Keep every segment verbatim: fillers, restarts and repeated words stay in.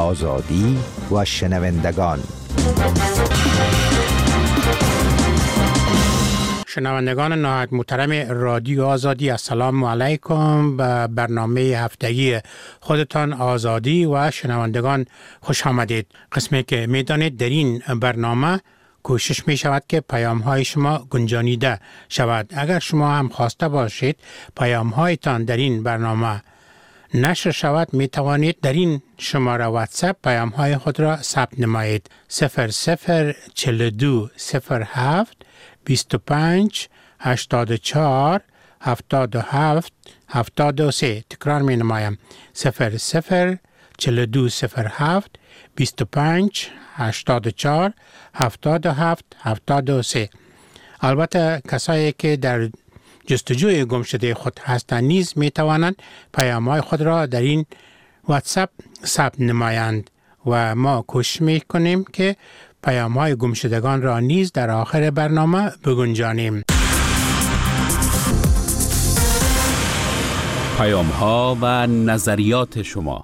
آزادی و شنوندگان. شنوندگان نهایت محترم رادیو آزادی، السلام علیکم. به برنامه هفتگی خودتان آزادی و شنوندگان خوش آمدید. قسمی که میدانید در این برنامه کوشش می شود که پیام های شما گنجانیده شود. اگر شما هم خواسته باشید پیام هایتان در این برنامه نشر شود، می توانید در این شماره واتساپ پیام های خود را ثبت نمایید. صفر صفر چهل و دو صفر هفت بیست و پنج هشتاد و چهار هفتاد و هفت هفتاد و سه. تکرار می نمایم. صفر صفر چهل و دو صفر هفت بیست و پنج هشتاد و چهار هفتاد و هفت هفتاد و سه. البته کسایی که در جستجوی گم شده خود هستند نیز می توانند پیام‌های خود را در این واتساپ ثبت نمایند و ما کوشش می کنیم که پیام‌های گم شدگان را نیز در آخر برنامه بگنجانیم. پیام‌ها و نظریات شما.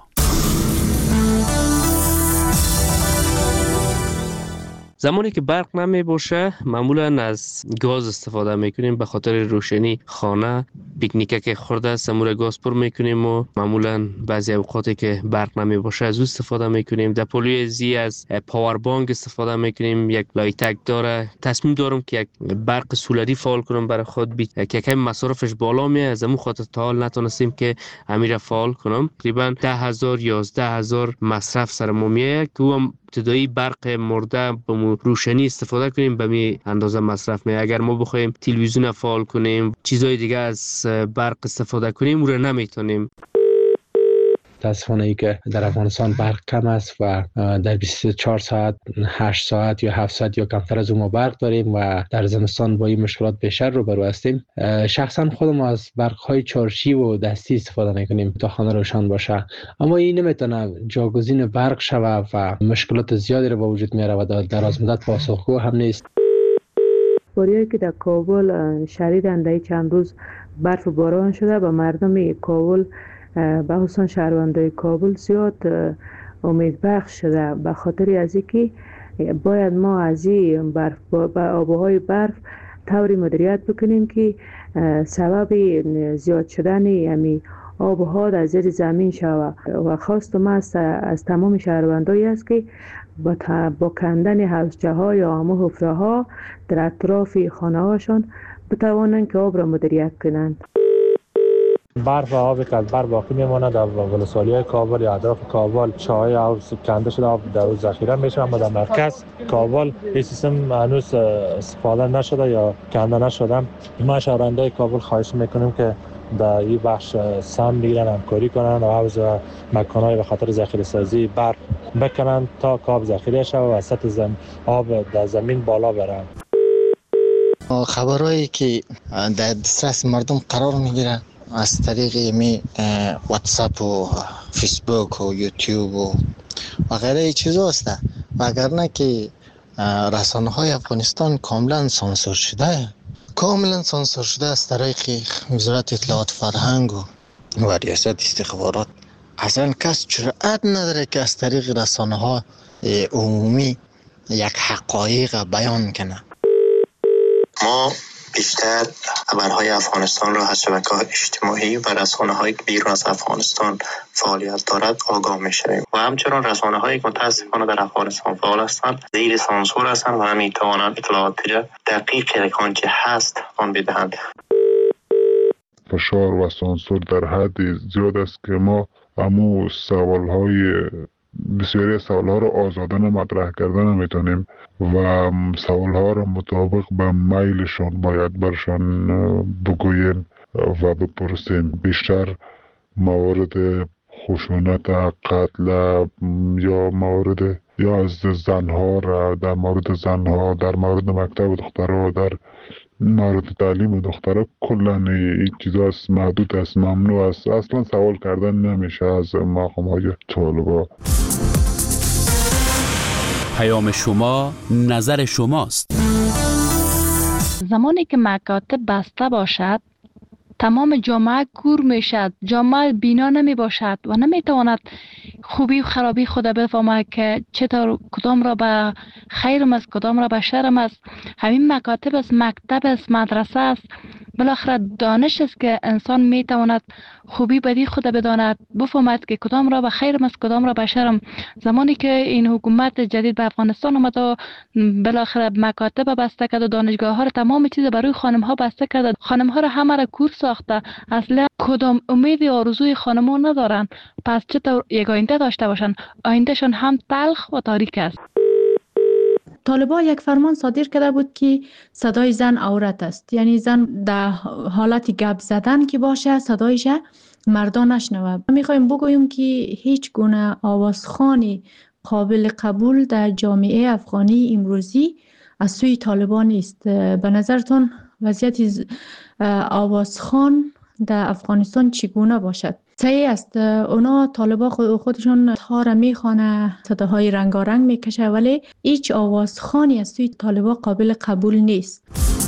زمانی که برق نمی باشه معمولا از گاز استفاده میکنیم به خاطر روشنی خانه. پیکنیک که خورده سمور گاز پر میکنیم و معمولا بعضی اوقاتی که برق نمی باشه از او استفاده میکنیم. در پولوی زی از پاور بانک استفاده میکنیم. یک لایتک داره. تصمیم دارم که یک برق سولری فعال کنم برای خود، بی که کم مصرفش بالا میه، از همون خاطر تا حال نتونستیم که امیر فعال کنم. تقریبا ده هزار یازده هزار مصرف سر ما میه که هم ابتدایی برق مرده به روشنی استفاده کنیم به می اندازه مصرف می. اگر ما بخوایم تلویزیون فعال کنیم چیزای دیگه از برق استفاده کنیم او را نمیتونیم. متاسفانه ای که در افغانستان برق کم است و در بیست و چهار ساعت هشت ساعت یا هفت ساعت یا کمتر از اون ما برق داریم و در زمستان با این مشکلات بیشتر روبرو هستیم. شخصا خودم از برق های چارشی و دستی استفاده میکنیم تا خانه روشن باشه، اما این نمیتونه جاگزین برق شوه و مشکلات زیادی رو به وجود میاره و در دراز مدت پاسخگو هم نیست. باریایی که در کابل شدیداً در چند روز برف و باران شده و مردم کابل به خصوص شهروندان کابل زیاد امید بخش شده، به خاطر از اینکه باید ما از این برف با آبهای برف طوری مدیریت بکنیم که سبب زیاد شدن امی آبها در زیر زمین شود و خواست ما از تمام شهروندایی است که با, با کندن حوضچه ها یا همه حفره ها در اطراف خانه هاشون بتوانند که آب را مدیریت کنند. برف و آبی که از بر باقی میمونه در ولسوالی های کابل یا اطراف کابل چاهای آب کنده شده، آب در اون ذخیره میشه، اما در مرکز کابل این سیستم هنوز استفاده نشده یا کنده نشده. ما شهروندان کابل خواهش میکنیم که در این بخش سهم بگیرن، همکاری کنن و حوض و مکانهای به خاطر ذخیره سازی برق بکنن تا آب ذخیره شود و سطح زم آب در زمین بالا بره. خبرهایی که در دسترس مردم قرار میگیره از طریق می واتساپ و فیسبوک و یوتیوب و و غیره چیزا است، وگرنه که رسانه های افغانستان کاملا سانسور شده کاملا سانسور شده از طریق وزارت اطلاعات فرهنگ و, و ریاست استخبارات. اصلا کس جرأت نداره که از طریق رسانه ها عمومی یک حقایق بیان کنه. ما بیشتر خبرهای افغانستان را از شبکه‌های اجتماعی و رسانه‌های که بیرون از افغانستان فعالیت دارد آگاه می‌شویم و همچنین رسانه‌هایی که متأسفانه در افغانستان فعال هستند زیر سانسور هستند و نمی‌توانند اطلاعاتی را دقیق آنچه هست آن بدهند. فشار و سانسور در حد زیاد است که ما همو سوال‌های بسیاری سوال‌ها را آزادانه مطرح کردن نمی‌تونیم و سوال‌ها را مطابق به میلشان باید برشان بگوییم و بپرسیم. بیشتر موارد خشونت، قتل یا موارد یا از زنها را در مورد زنها، در مورد مکتب دخترها، در مورد تعلیم دخترها کلا این چیزا محدود است، ممنوع است. اصلا سوال کردن نمیشه از مقام‌های طالبا. پیام شما نظر شماست. زمانی که مکاتب بسته باشد تمام جامعه کور میشد، جامعه بینا نمی باشد و نمی تواند خوبی و خرابی خود بفهمد که چطور کدام را به خیرم است، کدام را به شرم است. همین مکاتب است، مکتب است، مدرسه است، بالاخره دانش است که انسان می تواند خوبی بدی خود بداند، بفهمد که کدام را به خیرم است، کدام را به شرم. زمانی که این حکومت جدید به افغانستان آمد و بالاخره مکاتب بسته کرد و دانشگاه ها را، تمام چیز برای خانم ها بسته کرد، خانم ها را همه را کور ساخته، اصلا کدام امید و آرزوی خانم ها ندارن. پس چطور یک آینده داشته باشن؟ آیندهشان هم تلخ و تاریک است. طالبان یک فرمان صادر کرده بود که صدای زن عورت است، یعنی زن در حالت گپ زدن که باشه صدایش مردان نشنوه. میخوایم بگوییم که هیچ گونه آوازخوانی قابل قبول در جامعه افغانی امروزی از سوی طالبان نیست. به نظرتون وضعیت آوازخوان در افغانستان چگونه باشد؟ صحیح است، اونا طالبان خودشون تار میخوانه، صداهای رنگارنگ میکشه، ولی هیچ آوازخوانی از سوی طالبان قابل قبول نیست.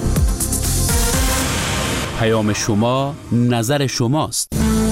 پیام شما نظر شماست.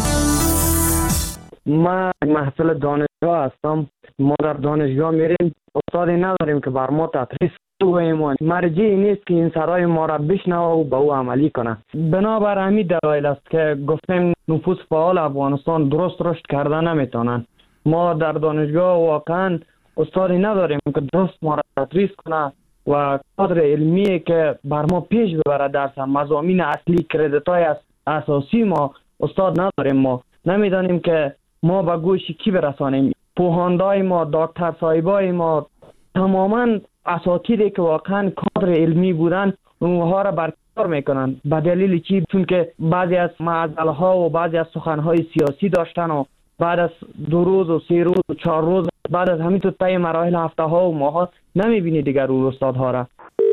ما محصل دانشگاه هستم. ما در دانشگاه میریم، استادی نداریم که بر ما تدریس کنه. مرجعی نیست که این سرای ما را بشنوه و به او عملی کنه. بنابر همین دلایل است که گفتیم نفوذ فعال افغانستان درست رشد کرده نمیتونن. ما در دانشگاه واقعا استادی نداریم که درست ما را تدریس کنه و کادر علمی که بر ما پیش ببره درس مضامین اصلی کردیت های اساسی ما استاد نداریم. ما نمیدانیم که ما به گوش کی برسانیم. پوهاندای ما، دکتر صاحبای ما، تماما اساتیدی که واقعا کادر علمی بودن اونها را برکنار میکنن. به دلیل چی؟ چون که بعضی از معضله ها و بعضی از سخن های سیاسی داشتن و بعد از دو روز و سه روز و چهار روز بعد از همین تو طی مراحل هفته ها و ماها نمیبینی دیگر اون استادها را.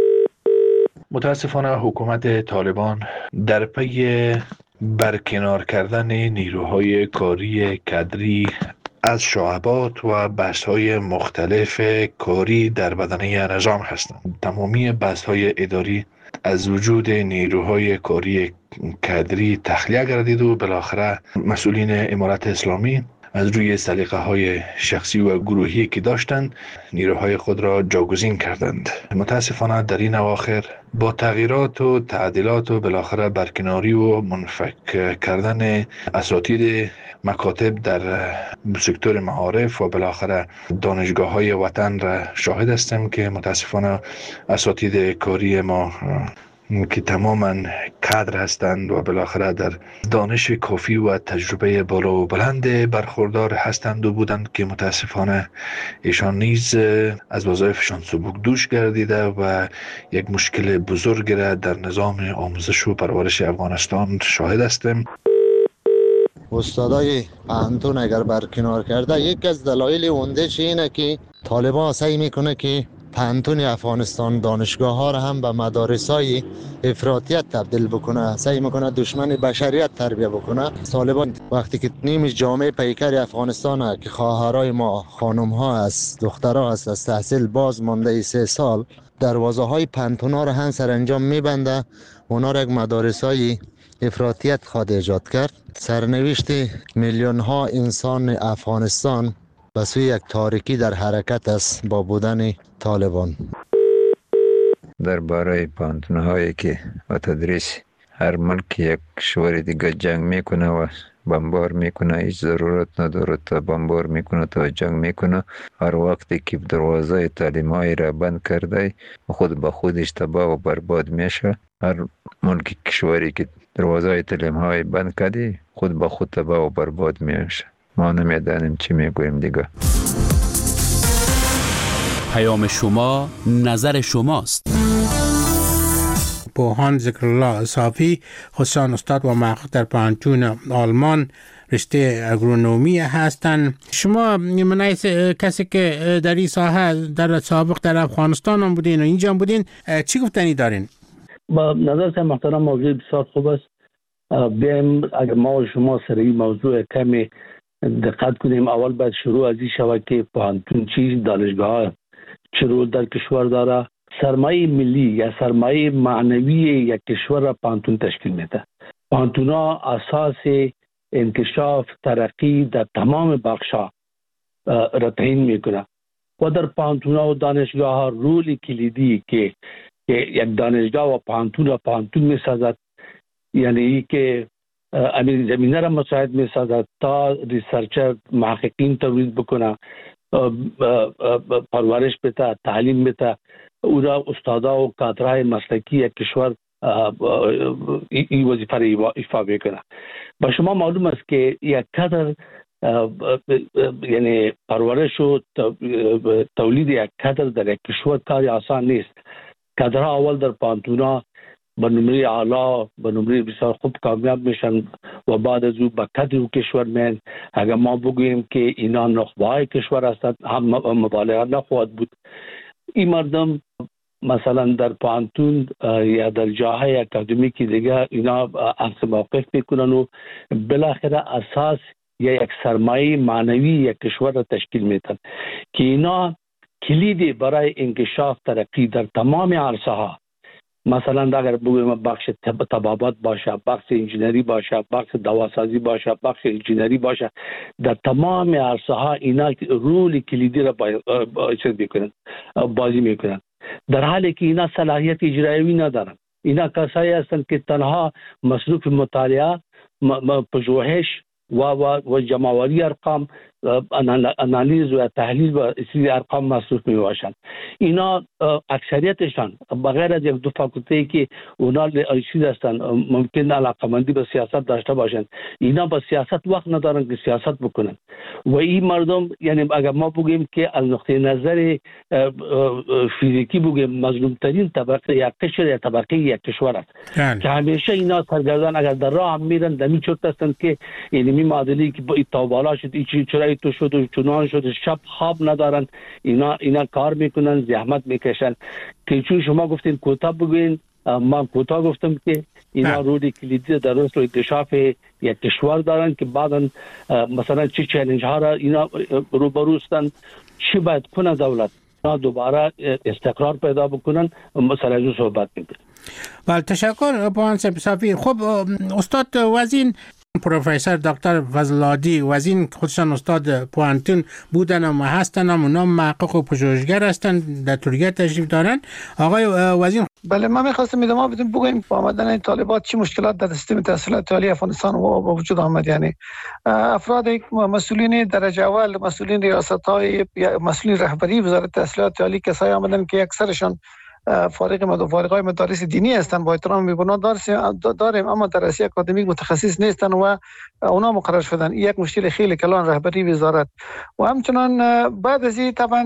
متاسفانه حکومت طالبان در پی برکنار کردن نیروهای کاری کادری از شعبات و بست‌های مختلف کاری در بدنه نظام هستند. تمامی بست‌های اداری از وجود نیروهای کاری کادری تخلیه گردید و بالاخره مسئولین امارت اسلامی از روی سلیقه های شخصی و گروهی که داشتند نیروهای خود را جاگزین کردند. متاسفانه در این اواخر با تغییرات و تعدیلات و بالاخره برکناری و منفک کردن اساتید مکاتب در سکتور معارف و بالاخره دانشگاه های وطن را شاهد هستیم که متاسفانه اساتید کاری ما که تماما کادر هستند و بالاخره در دانش کافی و تجربه بالا و بلند برخوردار هستند و بودند که متاسفانه ایشان نیز از وظایفشان سبک دوش گردیده و یک مشکل بزرگ را در نظام آموزش و پرورش افغانستان شاهد هستیم. استادای پانتون اگر برکنار کرده، یک از دلایل اوندهش اینه که طالبان سعی میکنه که پانتون افغانستان دانشگاه ها را هم به مدارس های افراطیت تبدیل بکنه، سعی میکنه دشمن بشریت تربیه بکنه. طالبان وقتی که نیم جامعه پیکر افغانستان که خواهرای ما خانم ها است، دخترها است، از تحصیل باز مانده سه سال، دروازه های پانتون ها را هم سرانجام میبنده، اونا را یک مدارس های افراطیت خواد ایجاد کرد. سرنوشت میلیون ها انسان افغانستان به سوی یک تاریکی در حرکت است با بودن طالبان. درباره پانتون‌هایی که و تدریس هر ملک یک کشور دیگه جنگ میکنه و بمبار میکنه، هیچ ضرورت نداره تا بمبار میکنه تا جنگ میکنه. هر وقتی که دروازه تعلیم‌های را بند کرده خود به خودش تباه و برباد میشه. هر ملک کشوری که دروازه تعلیم‌های بند کرده خود به خود تباه و برباد میشه. ما نمیدانیم چی میگوییم دیگه. پیام شما نظر شماست. پوهان ذکرالله صافی، خصوصا استاد و محقق در پانتون آلمان رشته اگرونومی هستند. شما منای کسی که در این ساحه در سابق در افغانستان هم بودین و اینجا هم بودین، چی گفتنی دارین؟ با نظر محترم موضوع بسیار خوب است. بیایم اگر ما و شما سر این موضوع کمی دقت کنیم. اول باید شروع از این شود که پانتون چیز، دانشگاه ها چه رول در کشور داره. سرمایه ملی یا سرمایه معنوی یک کشور را پانتون تشکیل میده. پانتونا اساس انکشاف ترقی در تمام بخش‌ها را تعیین میکنه و در پانتونا و دانشگاه ها رولی کلیدی که یک دانشگاه و پانتون و پانتون میسازد، یعنی که امیر زمینه را مساعد میسازد تا ریسرچر محققین تولید بکنه، پرورش بده، تعلیم بده، او را استادا و کادرهای مسلکی یک کشور این وظیفه را ایفا میکنه. با شما معلوم است که یک کادر یعنی پرورش و تولید یک کادر در یک کشور کاری آسان نیست. کادرها اول در پانتونا به نمره اعلا به نمره بسیار خوب کامیاب میشن و بعد از او به کادر کشور میان. اگر ما بگوییم که اینا نخبه‌های کشور هستند هم مبالغه نخواهد بود. این مردم مثلا در پانتون یا در جاهای اکادمیکی دیگه اینا اخذ موقف میکنن و بالاخره اساس یا یک سرمایه معنوی یک کشور را تشکیل میدن که اینا کلیدی برای انکشاف ترقی در تمام عرصه ها، مثلا اگر بگویم بخش طبابت باشه، بخش انجینری باشه، بخش دواسازی باشه، بخش انجینری باشه، در تمام عرصه ها اینا رول کلیدی را بازی میکنن، در حالی که اینا صلاحیت اجرایی ندارن. اینا کسایی هستند که تنها مصروف مطالعه، پژوهش و و و جمع‌آوری ارقام، انالیز و تحلیل و اصلی ارقام مصروف می باشند. اینا اکثریتشان بغیر از یک دو فاکولته که اونا چیز هستند ممکن علاقمندی به سیاست داشته باشند، اینا به سیاست وقت ندارن که سیاست بکنن. و این مردم یعنی اگر ما بگیم که از نقطه نظر فیزیکی بگیم مظلوم ترین طبقه یک کشور یا طبقه یک کشور است که همیشه اینا سرگردان اگر در راه هم میرن دمی چرت هستند که یعنی می معادلی که با بالا شد این چرایی تو شد و چنان شد، شب خواب ندارن، اینا اینا کار میکنن، زحمت میکشن که چون شما گفتین کوتاه بگوین، من کوتاه گفتم که اینا روی کلیدی در رشد و اکتشاف یک کشور دارن که بعدا مثلا چه چالش ها را اینا روبرو هستند، چی باید کنه دولت تا دوباره استقرار پیدا بکنن، مثلا از صحبت میکنن. بله تشکر پانسب سفیر. خب استاد وزین پروفسور دکتر فضل‌العادی وزین خودشان استاد پوانتون بودن و هستن، اونا محقق و پژوهشگر هستن، در ترکیه تشریف دارن. آقای وزین بله من می‌خواستم میدونم بدون بگویم با آمدن طالبات چه مشکلات در سیستم تحصیلات عالی افغانستان و وجود آمد. یعنی افراد مسئولین درجه اول، مسئولین ریاست‌های، مسئولین رهبری وزارت تحصیلات عالی کسایی آمدن که اکثرشان فارغ مد فارغای مدارس دینی هستند، با احترام میگم داریم اما درسی اکادمیک متخصص نیستند و اونا مقرر شدن. یک مشکل خیلی کلان رهبری وزارت و همچنان بعد از این طبعا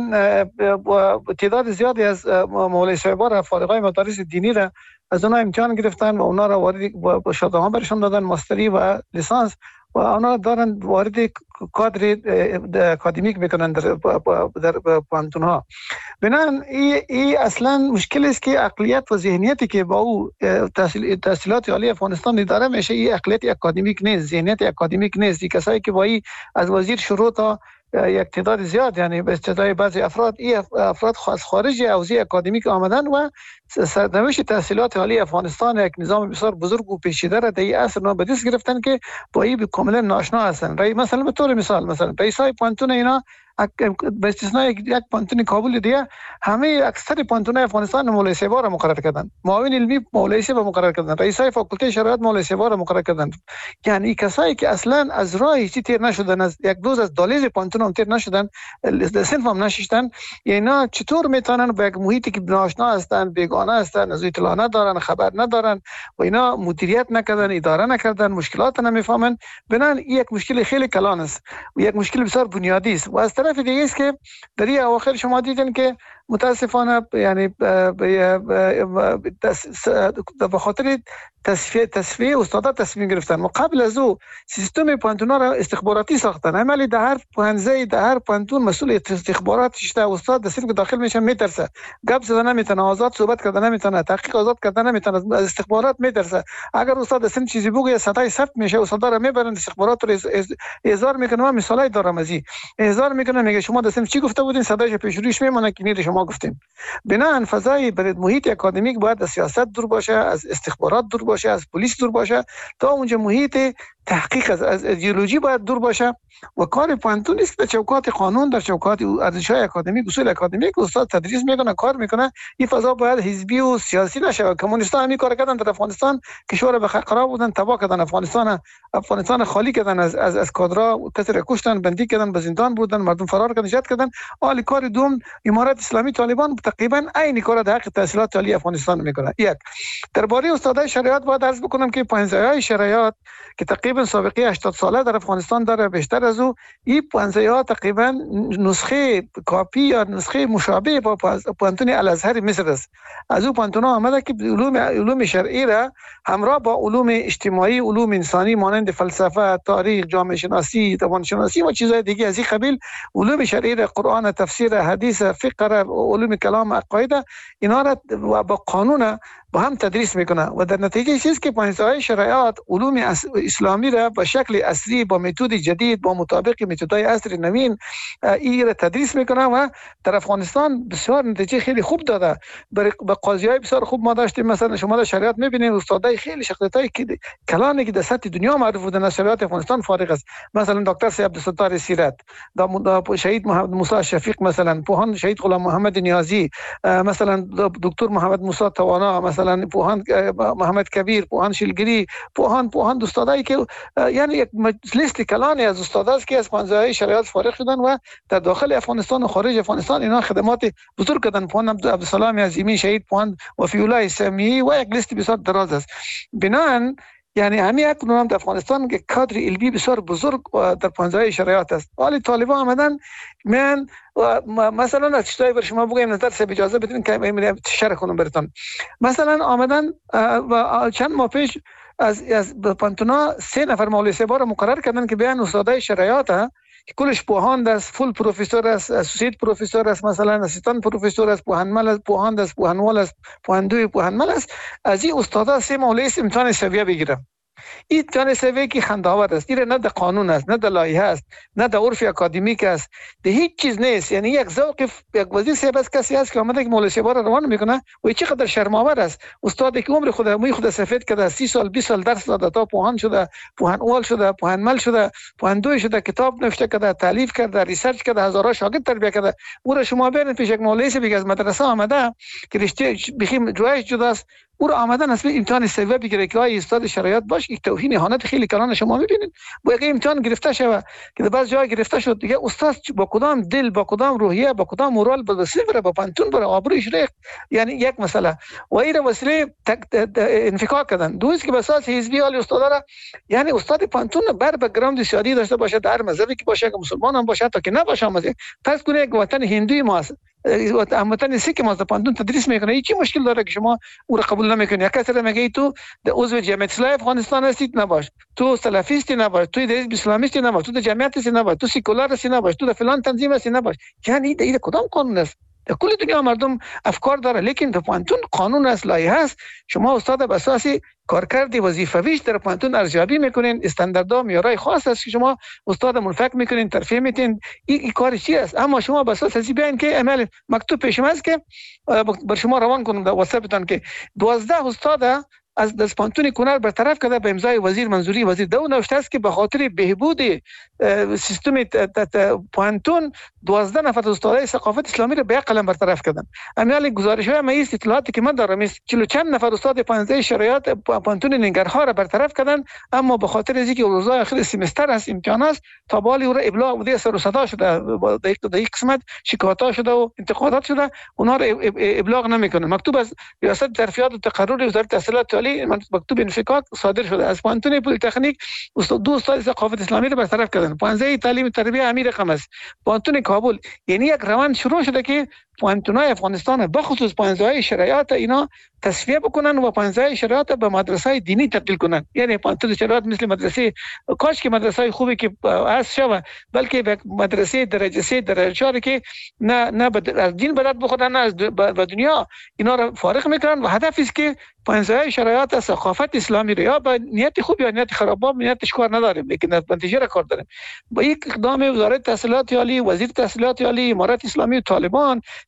تعداد زیادی از مولای صاحبان فارغای مدارس دینی را از اونا امتحان گرفتن و اونا را وارد شهادت برشان دادن، ماستری و لیسانس، و اونا دارن وارد کادر اکادمیک میکنن در در پانتون ها. بنابراین این ای اصلا مشکل است که عقلیت و ذهنیتی که با او تحصیل تحصیلات عالی افغانستان داره میشه، این عقلیت اکادمیک نیست، ذهنیت اکادمیک نیست. این کسایی که با این از وزیر شروع تا یک تعداد زیاد یعنی به اصطلاح بعضی افراد این افراد از خارج حوزه اکادمیک آمدن و سرنوشت تحصیلات عالی افغانستان یک نظام بسیار بزرگ و پیچیده را در این عصر نو به دست گرفتن که با این کاملا ناآشنا هستند. مثلا به طور مثال مثلا رئیسای پانتون اینا به استثنای یک پانتون کابل دیگه همه اکثر پانتون‌های افغانستان مولای سیوا را مقرر کردند، معاون علمی مولای سیوا مقرر کردند، رئیسای فاکولته شرایط مولای سیوا را مقرر کردند. یعنی کسایی که اصلا از راه هیچ تیر نشدن، از یک دوز از دالیز پانتون هم تیر نشدن، صنف هم نشستن، اینا چطور میتونن با یک محیطی که ناآشنا هستند، بیگانه هستند، از اطلاع ندارن، خبر ندارن و اینا مدیریت نکردن، اداره نکردن، مشکلات نمیفهمن، بنان یک مشکل خیلی کلان است و یک مشکل بسیار بنیادی است. و از طرف دیگه است که در این اواخر شما دیدن که متاسفانه یعنی به خاطر تصفیه تصفیه استادا تصمیم گرفتن و قبل از او سیستم پانتونا را استخباراتی ساختن. عملی در هر پانزه در هر پانتون مسئول استخبارات شده، استاد در صف داخل میشه میترسه، گپ زدن نمیتونه، آزاد صحبت کردن نمیتونه، تحقیق آزاد کردن نمیتونه، از استخبارات میترسه. اگر استاد اصلا چیزی بگه صدای ثبت میشه، استادا را میبرن استخبارات رو احضار میکنه. من مثالای دارم از این احضار میکنه، میگه شما در صف چی گفته بودین، صدایش پیش رویش میمونه که نیره شما شما گفتین. بنابراین فضای برای محیط اکادمیک باید از سیاست دور باشه، از استخبارات دور باشه، از پلیس دور باشه، تا اونجا محیط تحقیق از, از ایدئولوژی باید دور باشه و کار پانتون نیست در چوکات قانون، در چوکات ارزش‌های اکادمیک، اصول اکادمیک استاد تدریس میکنه، کار میکنه. این فضا باید حزبی و سیاسی نشه. کمونیست‌ها همین کار کردن در افغانستان، کشور به خراب بودن، تباه کردن افغانستان، افغانستان خالی کردن از از از کادرها، کسی را کشتن، بندی کردن، به زندان بردن، مردم فرار کردن، نجات کردن. حال کار دوم امارت اسلامی طالبان تقریبا عین کار در حق تحصیلات عالی افغانستان میکنه. یک درباره استادای شریعت باید عرض بکنم که پنجاه شریعت که تقریبا سابقه هشتاد ساله در افغانستان داره، بیشتر از او این پنجاه تقریبا نسخه کاپی یا نسخه مشابه با پانتون الازهر مصر است. از او پانتون آمده که علوم علوم شرعی را همراه با علوم اجتماعی، علوم انسانی مانند فلسفه، تاریخ، جامعه شناسی، زبان شناسی و چیزهای دیگه از این قبیل، علوم شرعی را، قرآن، تفسیر، حدیث، فقه را، علوم کلام، عقاید، اینا را با قانون با هم تدریس میکنه و در نتیجه چیزی که پنجاه شرایط علوم اسلامی را به شکل اصلی با متد جدید با مطابق متدهای عصر نوین این را تدریس میکنه و در افغانستان بسیار نتیجه خیلی خوب داده. برای قاضیای بسیار خوب ما داشتیم. مثلا شما در شریعت میبینید استادای خیلی شخصیتای کلانی که در سطح دنیا معروف بودن از شریعت افغانستان فارغ است. مثلا دکتر سید عبدالستار سیرت، شهید محمد موسی شفیق، مثلا پوهان شهید غلام محمد نیازی، مثلا دکتر محمد موسی توانا، مثلا پوهان محمد کبیر، پوهان شلگری، پوهان پوهان استادایی که یعنی یک لیست کلانی از استاداست که از پنجاه شریعت فارغ شدن و در داخل افغانستان و خارج افغانستان اینا خدمات بزرگ کردن. پوهان عبدالسلام عظیمی، شهید پوهان وفی الله سمیعی و یک لیست بسیار دراز است. بنابراین یعنی همین اکنون در افغانستان که کادر علمی بسیار بزرگ در پنجاه شریعت است. ولی طالبان آمدن من مثلا از چیزایی بر شما بگم نظر سه اجازه بدین که شرح کنم براتون. مثلا آمدن و چند ماه پیش از از پانتونا سه نفر مولوی سبا را مقرر کردن که بیان استادای شریعت که کلش پوهاند است، فول پروفسور است، اسوسییت پروفسور است، مثلا اسیستان پروفسور است، پوهنمل است، پوهاند است، پوهنوال است، پوهندوی پوهنمل است. از این استادا سه مولوی امتحان سویه بگیرم. این امتحان سویه که خنده‌آور است. این نه در قانون است، نه در لایحه است، نه در عرف اکادمیک است، ده هیچ چیز نیست. یعنی یک ذوق یک وزیر صاحب است، کسی است که آمده که مولوی صاحب را روان میکنه و چقدر شرم‌آور است. استادی که عمر خود موی خود سفید کرده، سی سال بیست سال درس داده تا پوهان شده، پوهنوال شده، پوهنمل شده، پوهندوی شده، کتاب نوشته کرده، تالیف کرده، ریسرچ کرده، هزارها شاگرد تربیت کرده. او را شما ببینید پیش یک مولوی صاحب از مدرسه آمده که رشته بخیم جایش جداست، او را آمدن اصلا امتحان سویه بگیره که آیا استاد شریعت باش. یک توهین اهانت خیلی کلان شما میبینید. با یک امتحان گرفته شوه که در بعض جای گرفته شد دیگه استاد با کدام دل، با کدام روحیه، با کدام مورال با صفر با پانتون بره آبروش ریخت. یعنی یک مسئله و این وسیله انفکاک کردن. دوست که به اساس حزبی علی استاد را، یعنی استاد پانتون بر بک‌گراند سیاسی داشته باشه، در مذهبی که باشه، که مسلمان هم باشه تا که نباشه، مثلا فرض کنید که وطن هندوی ماست، وطن سیک ماست، پانتون تدریس میکنه، هیچ مشکل داره که شما او را قبول نمیکنی؟ یک کسی میگه تو عضو جمعیت اسلامی افغانستان هستید نباش، تو سلفیستی نباش، تو حزب اسلامیستی نباش، تو جمعیت هستی نباش، تو سکولار هستی نباش، تو فلان تنظیم هستی نباش. یعنی این کدام قانون است؟ در کل دنیا مردم افکار داره، لیکن در پانتون قانون است، لایحه است. شما استاد به اساس کارکرد وظیفویش در پانتون ارزیابی میکنین، استانداردها معیارهای خاص است که شما استاد منفک میکنین، ترفیع میتین. این ای کار چی است؟ اما شما به اساس ازی بیان که عمل مکتوب پیشم است که بر شما روان کنم در واتساپتان که دوازده استاد از دست پانتون کنر برطرف کرده به امضای وزیر منظوری وزیر. دو نوشته است که به خاطر بهبود سیستم پانتون دوازده نفر استادای ثقافت اسلامی را به قلم برطرف کردن. امیال گزارش های مایست اطلاعاتی که من دارم است چلو چند نفر استاد پانزده شرایط پانتون ننگرهار را برطرف کردن، اما به خاطر از اینکه روزهای آخر سمستر است، امتحان است، تا بالی او را ابلاغ بوده، سر و صدا شده، در یک قسمت شکایات شده و انتقادات شده، اونها را ابلاغ نمیکنن. مکتوب از ریاست ترفیعات و تقرر وزارت تحصیلات عالی مکتوب انفکاک صادر شده. از پانتون پلی تکنیک دو استاد ثقافت اسلامی را برطرف کردن. پانزده تعلیم تربیت امیر رقم است. پانتون کابل، یعنی یک روند شروع شده که پانتونای افغانستان بخصوص پانزده شرایط اینا تصفیه بکنن و پانزده شرایط به مدرسه دینی تبدیل کنن. یعنی پانزده شرایط مثل مدرسه، کاش که مدرسه خوبی که از شوه، بلکه به مدرسه درجه سه درجه چهار که نه نه از دین بلد بخورن، نه از دنیا، اینا را فارغ میکنن و هدف است که پانزده شرایط ثقافت اسلامی را یا به نیت خوب یا نیت خراب، با نیتش کار نداریم، لیکن نتیجه را کار داریم. با یک اقدام وزارت تحصیلات عالی، وزیر تحصیلات عالی، امارت اسلامی و طالبان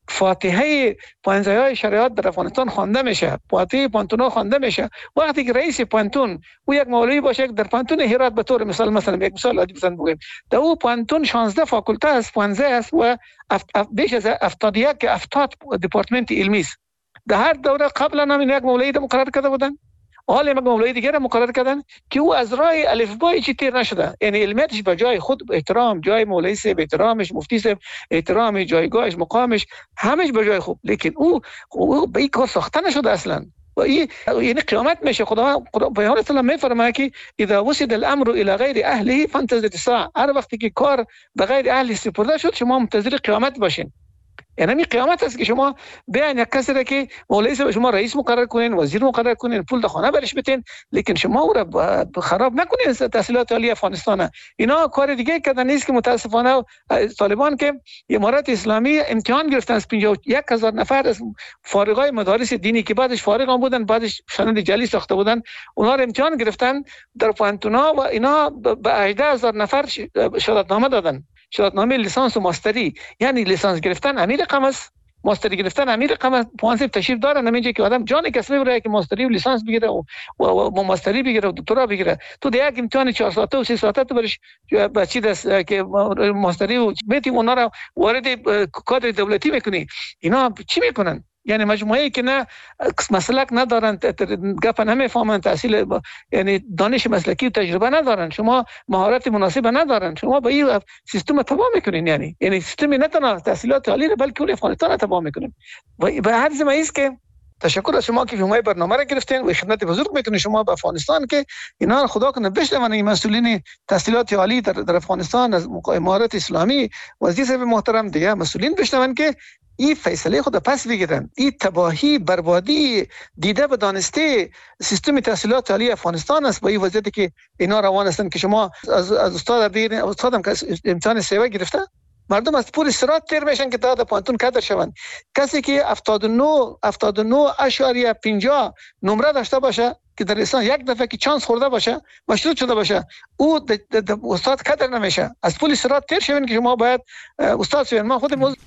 فاتحه پانزه های شریعت در افغانستان خوانده میشه، فاتحه پانتون خوانده میشه. وقتی که رئیس پانتون او یک مولوی باشه در پانتون هرات به طور مثال، مثلا یک مثال عادی بزنم بگیم، در او پانتون شانزده فاکولته است، پانزده است و اف... اف... بیش از هفتاد و یک هفتاد دپارتمنت علمی است. در هر دوره قبلا هم یک مولوی را مقرر کرده بودن، حالا یک مولوی دیگر را مقرر کردن که او از راه الفبای چی تیر نشده، یعنی علمیتش به جای خود احترام، جای مولوی صاحب احترامش، مفتی صاحب احترام، جایگاهش، مقامش همش به جای خوب، لیکن او او به این کار ساخته نشده اصلا. و این یعنی قیامت میشه. خدا پیامبر اسلام میفرماید که اذا وسد الامر الى غیر اهله فانتظر الساعه، هر وقتی که کار به غیر اهل سپرده شد شما منتظر قیامت باشین. یعنی می قیامت است که شما بیان یک کسی را که مولوی صاحب شما رئیس مقرر کنین، وزیر مقرر کنین، پول در خانه برش بدین، لیکن شما او را خراب نکنین تحصیلات عالی افغانستان. اینا کار دیگه کردن نیست که متاسفانه طالبان که امارات اسلامی امتحان گرفتن از پنجاه و یک هزار نفر از فارغای مدارس دینی که بعدش فارغ هم بودن، بعدش سند جعلی ساخته بودن، اونا را امتحان گرفتن در پانتونا و اینا به هجده هزار نفر شهادتنامه دادن، شهادتنامه لیسانس و ماستری. یعنی لیسانس گرفتن امیر رقم است، ماستری گرفتن امیر رقم است. پوانسیب تشریف داره نمیگه که آدم جان کسبه بره که ماستری و لیسانس بگیره و, و, و ماستری بگیره و دکترا بگیره. تو دیگه یک امتحان چهار ساعته و سه ساعته تو برش بچی دست که ماستری و میتی اونا را وارد کادر دولتی میکنی. اینا چی میکنن؟ یعنی مجموعه‌ای که نه مسلک ندارن، گپ نمیفهمن، تحصیل یعنی دانش مسلکی و تجربه ندارن، شما مهارت مناسب ندارن، شما با این سیستم تباه میکنین. یعنی یعنی سیستم نه تنها تحصیلات عالی بلکه کل افغانستان تباه میکنین. و به هر زمینه است که تشکر از شما که شما برنامه را گرفتین و خدمت بزرگ میکنین شما به افغانستان که اینا خدا کنه بشنون این مسئولین تحصیلات عالی در, در افغانستان از امارات اسلامی وزیر صاحب محترم دیگه مسئولین بشنون که این فیصله خود پس بگیرن. این تباهی بربادی دیده به دانسته سیستم تحصیلات عالی افغانستان است با این وضعیتی که اینا روان هستند که شما از از استاد بگیرین. استادم که امتحان سیوا گرفته، مردم از پور استرات تیر میشن که تا در پانتون کادر شوند. کسی که هفتاد و نه هفتاد و نه اشاریه پنجاه نمره داشته باشه که در لیسانس یک دفعه که چانس خورده باشه، مشروط شده باشه، او د استاد کادر نمیشه. از پول استرات تیر شوین که شما باید استاد شوین. من خود موز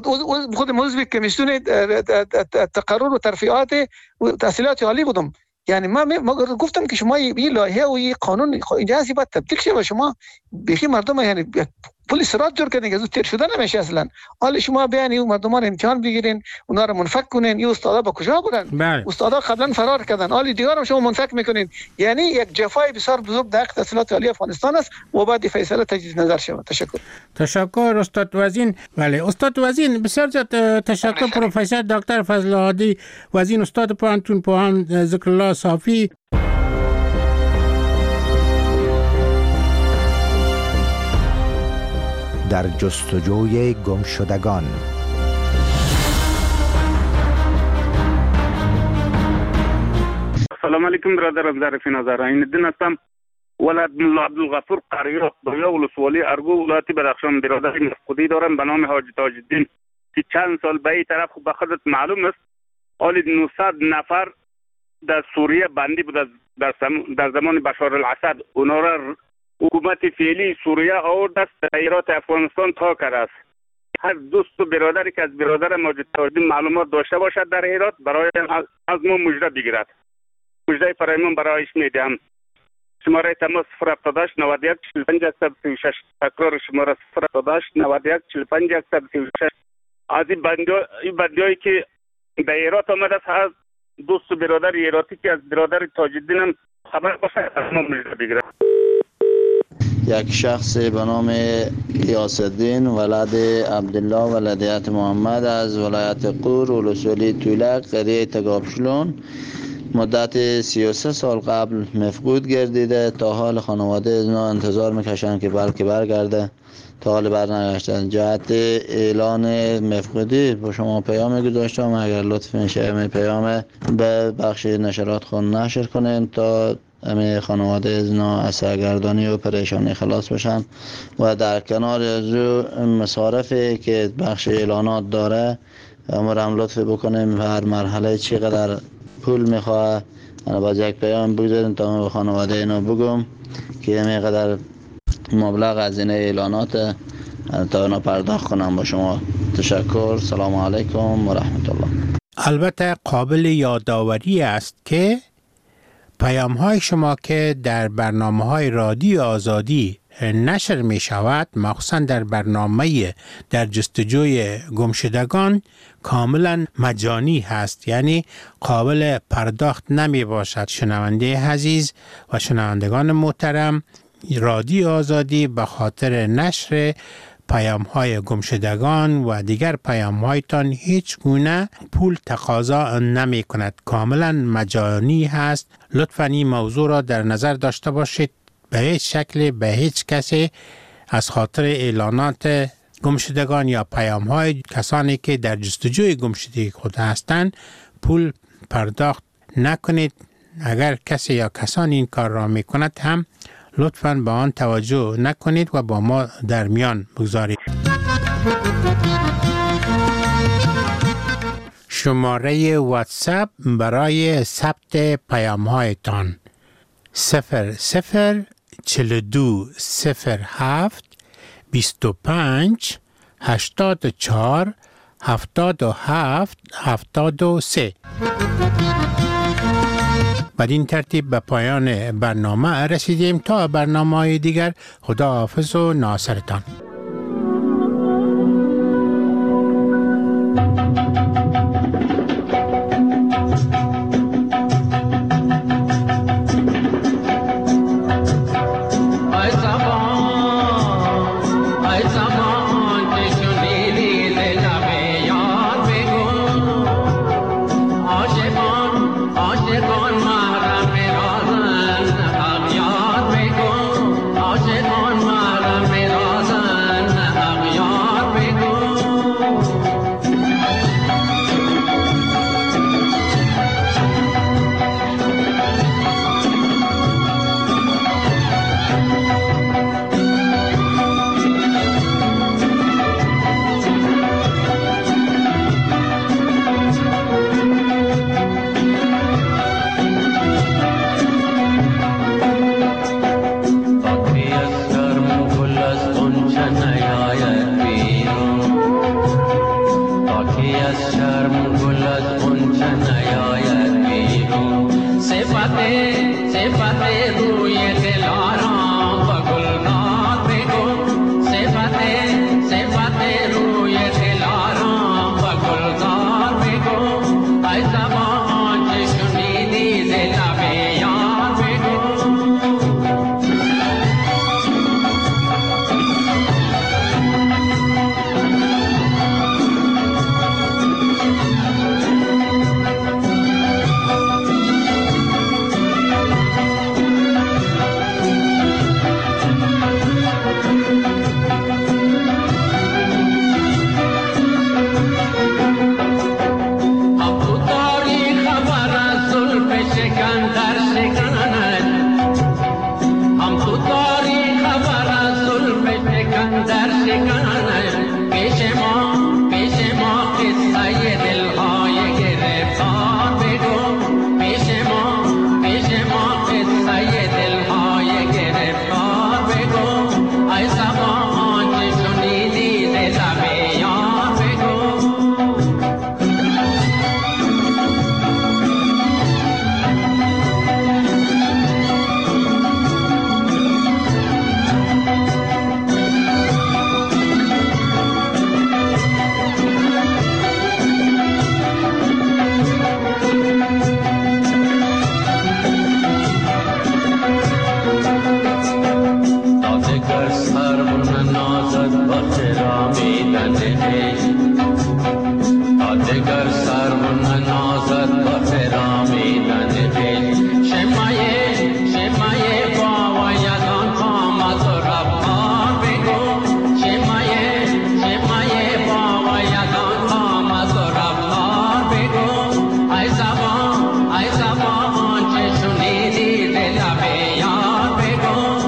خود موضوع کمیسیون تقرر و ترفیعات و تحصیلات عالی بودم. یعنی ما, ما گفتم که شما این لایحه و این قانون اینجا هستی باید تبدیل شه و شما بیخی مردم یعنی پول استرات جور کردین که از تیر شده نمیشه اصلا. حالا شما بیان این مردم رو امتحان بگیرین، اونا رو منفک کنین. این استادا با کجا برن؟ استادا قبلا فرار کردن، حالا دیگه هم شما منفک میکنین. یعنی یک جفای بسیار بزرگ در تحصیلات عالی افغانستان است و بعد فیصله تجدید نظر شود. تشکر. تشکر استاد وزین. بله استاد وزین بسیار زیاد تشکر. پروفسور دکتر فضل هادی وزین استاد پانتون پوهان ذکر الله صافی. در جستجوی گمشدگان. سلام علیکم برادرم ظریف نظر این الدین هستم. ولد ملا عبدالغفور قریات دویا ولسوالی ارگو ولایت بدخشان. برادر مفقودی دارم به نام حاج تاج الدین که چند سال به این طرف به خودت معلوم است حالی نهصد نفر در سوریه بندی بود در, در زمان بشار الاسد. اونا را حکومت فعلی سوریه آورد است ایرات افغانستان تا کرده است. هر دوست و برادری که از برادر ماجد تاج الدین معلومات داشته باشد در ایرات برای از ما مژده بگیرد. مژده فرایمان برایش میدم. شماره تماس صفر هفتاد و هشت نود و یک چهل و پنج صد و سی و شش. تکرار شماره صفر هفتاد و هشت نود و یک چهل و پنج صد و سی و شش. از این بندیایی که در ایرات آمده است هر دوست و برادر ایراتی که از برادر تاج الدین هم خبر باشد از ما مژده بگیرد. یک شخص به نام غیاث الدین ولد عبدالله ولدیت محمد از ولایت قور ولسوالی تولک قریه تگابشلون مدت سی و سه سال قبل مفقود گردیده. تا حال خانواده از ما انتظار میکشن که بلکه برگرده، تا حال برنگشتن. جهت اعلان مفقودی با شما پیام گذاشتم، اگر لطف میشه می پیام به بخش نشرات خون نشر کنین تا همه خانواده از نا از سرگردانی و پریشانی خلاص بشن و در کنار از مصارفی که بخش اعلانات داره امرم لطف بکنیم هر مرحله چقدر پول میخواه انا باز یک پیام بگذاریم تا من به خانواده اینا بگم که میقدر مبلغ از این اعلانات تا اونا پرداخت کنم. با شما تشکر. سلام علیکم و رحمت الله. البته قابل یادآوری است که پیام های شما که در برنامه های رادیو آزادی نشر می شود، مخصوصا در برنامه در جستجوی گمشدگان، کاملا مجانی هست، یعنی قابل پرداخت نمی باشد. شنونده عزیز و شنوندگان محترم، رادیو آزادی به خاطر نشر پیام های گمشدگان و دیگر پیام هایتان هیچ گونه پول تقاضا نمی کند، کاملا مجانی هست. لطفاً این موضوع را در نظر داشته باشید. به هیچ شکل به هیچ کسی از خاطر اعلانات گمشدگان یا پیام های کسانی که در جستجوی گمشدگی خود هستند پول پرداخت نکنید. اگر کسی یا کسانی این کار را می کند هم لطفاً به آن توجه نکنید و با ما در میان بگذارید. شماره واتساپ برای ثبت پیام هایتان صفر صفر چل دو صفر هفت بیست و پنج هشتاد و چهار هفتاد و هفت هفتاد و سه. بدین ترتیب به پایان برنامه رسیدیم. تا برنامه دیگر، خدا حافظ و ناصرتان.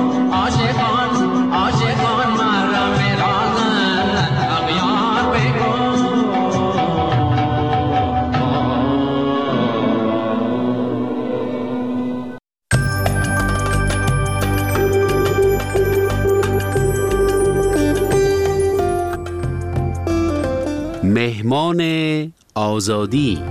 عاشقان عاشقان محرم رازن اغیار بگو مهمان آزادی.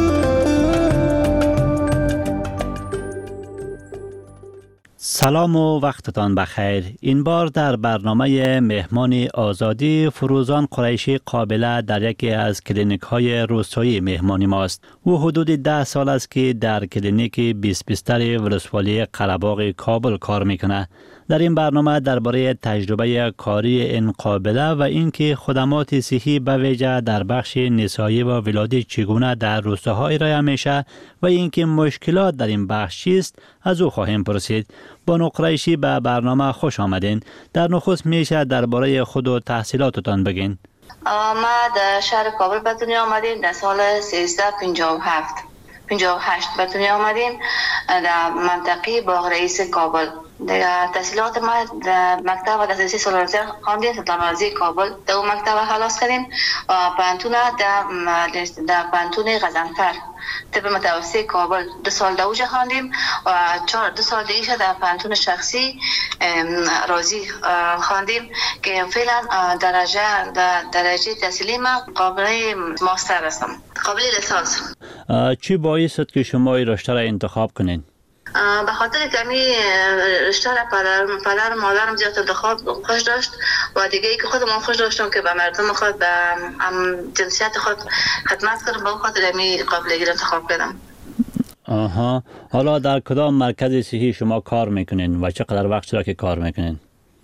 سلام و وقتتان بخیر. این بار در برنامه مهمان آزادی فروزان قریشی قابله در یکی از کلینیک های روستایی مهمانی ماست. او حدود ده سال است که در کلینیک بیست بیستر ولسوالی قره‌باغ کابل کار میکنه. در این برنامه درباره تجربه کاری این قابله و اینکه خدمات صحی به ویژه در بخش نسایی و ولادت چگونه در روستاها ارائه میشه و اینکه مشکلات در این بخش چیست از او خواهیم پرسید. بانو قریشی به برنامه خوش آمدین. در نخست میشه درباره خود و تحصیلاتتان بگین. ما در شهر کابل به دنیا آمدیم در سال سیزده پنجاه و هفت پنجاه و هشت به دنیا آمدیم در منطقه باغ رئیس کابل. در تحصیلات ما در مکتب دسترسی سالارزی خواندیم، سلطن‌آزی کابل در اون مکتب خلاص کردیم و پانتون در در پانتون غزنفر طب متوسط کابل دو سال دوجه خواندیم و چهار دو سال دیگه در پانتون شخصی رازی خواندیم که فعلا درجه در درجه تحصیلی ما قابل ماستر هستم، قابل لیسانس. چی باعث شد که شما این رشته را انتخاب کنین؟ به خاطر کمی رشته را پدر پدر و مادرم زیاد انتخاب خوش داشت و دیگه ای که خودم خوش داشتم که به مردم خود به جنسیت خود خدمت کنم، به خاطر می قابلیت را انتخاب کردم. آها، حالا در کدام مرکز صحی شما کار میکنین و چقدر وقت را که کار میکنین؟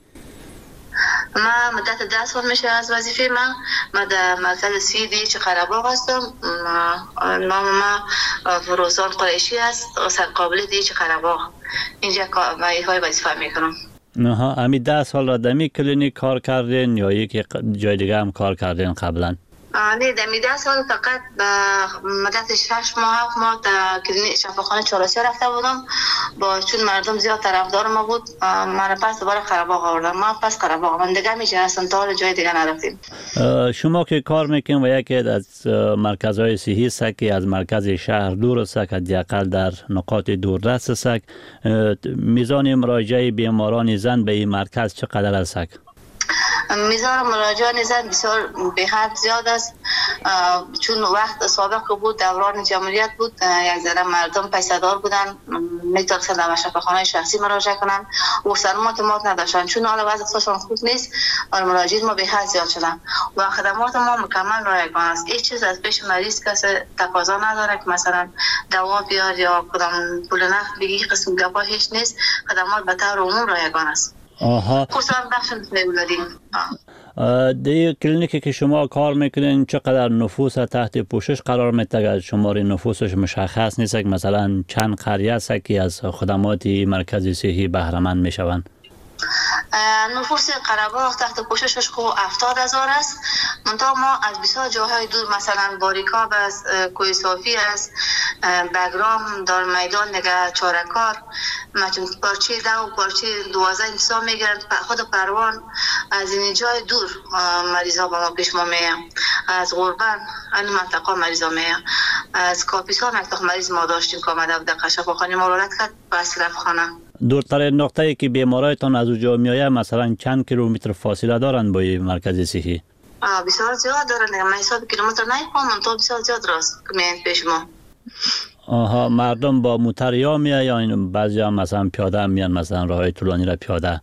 ما مدت ده سال میشه از وظیفه من. ما در مرکز سی دی چه قره‌باغ هستم. نام ما فروزان قریشی است، سرقابل دی چه قره‌باغ. اینجا های وظیفه میکنم. نه، امی ده سال را دمی کلینیک کار کردین یا یک جای دیگه هم کار کردین قبلا؟ نه، در ده سال فقط به مدت شش ماه هفت ماه در کلینیک شفاخانه چهارسیا رفته بودم. با چون مردم زیاد طرفدار ما بود من پس دوباره قره‌باغ آوردم. ما پس قره‌باغ من دیگه میشه اصلا تا جای دیگه نرفتیم. شما که کار میکنین و یکی از مرکزهای صحی است که از مرکز شهر دور است، که حداقل در نقاط دوردست است، میزان مراجعه بیماران زن به این مرکز چقدر است؟ میزان مراجعان زن بسیار به حد زیاد است، چون وقت سابق بود دوران جمهوریت بود، یک ذره مردم پیسه‌دار بودن میتونستن در شفاخانه شخصی مراجعه کنن و سلامت ما نداشتن، چون حالا وضعیتشون خوب نیست و مراجعین ما به حد زیاد شدن و خدمات ما مکمل رایگان است. هیچ چیز از پیش مریض کسی تقاضا نداره که مثلا دوا بیار یا کدام پول نقد بگی، قسم گپا هیچ نیست. خدمات به طور عموم رایگان است. آها. خصوصا بخش ولادت. در کلینیکی که شما کار میکنین چقدر نفوس تحت پوشش قرار میده؟ شمار نفوسش مشخص نیست که مثلا چند قریه است که از خدمات مرکز صحی بهره مند میشوند؟ نفوس قره‌باغ تحت پوششش خو هفتاد هزار است. منتها ما از بسیار جاهای دور مثلا باریکاب است، کوی صافی است، بگرام، دار میدان، نگه چارکار، مثلا پارچه ده و پارچه دوازده انتصاب میگیرن، خود پروان، از این جای دور مریضا با ما پیش ما میان، از غربن این منطقه مریضا میان، از کاپیسا منطقه مریض ما داشتیم که آمده بود در شفاخانه ما رولت کرد به اصرف خانه. دورترین نقطه‌ای که بیمارایتان از اونجا میآید مثلا چند کیلومتر فاصله دارند با مرکز صحی؟ بسیار زیاد دارند، من حساب کیلومتر نمی‌کنم، تا بسیار زیاد راست میان پیش ما. آها، مردم با موتر یا میآید یا بعضیا مثلا پیاده میان، مثلا راههای طولانی را پیاده؟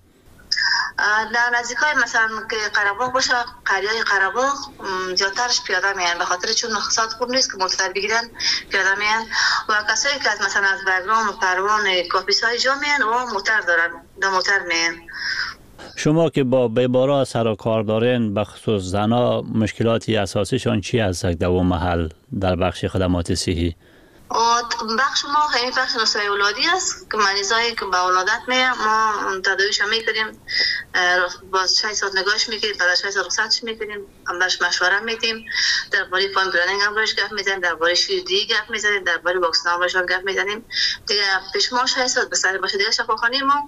در نزدیکای مثلا که قره‌باغ باشه، قریه‌های قره‌باغ زیادترش پیاده میان، به خاطر چون اقتصاد خوب نیست که موتور بگیرن پیاده میان و کسایی که از مثلا از بگرام و پروان کاپیسای جا میان و موتور دارن در موتور میان. شما که با بیمارا سر و کار دارین، به خصوص زنا، مشکلاتی اساسیشان چی هست در اون محل در بخش خدمات صحی؟ بخش ما همین بخش نسای ولادی است که مریضایی که به ولادت میان ما تداویش میکنیم، باز شش ساعت نگاهش میکنیم، بعد شش ساعت رخصتش میکنیم، هم برش مشوره میدیم، درباره فامیل پلنینگ هم برش گپ میزنیم، درباره شیردی گپ میزنیم، درباره واکسن برش گپ میزنیم دیگه. پیش ما شش ساعت بسر باشه دیگه. شفاخانه ما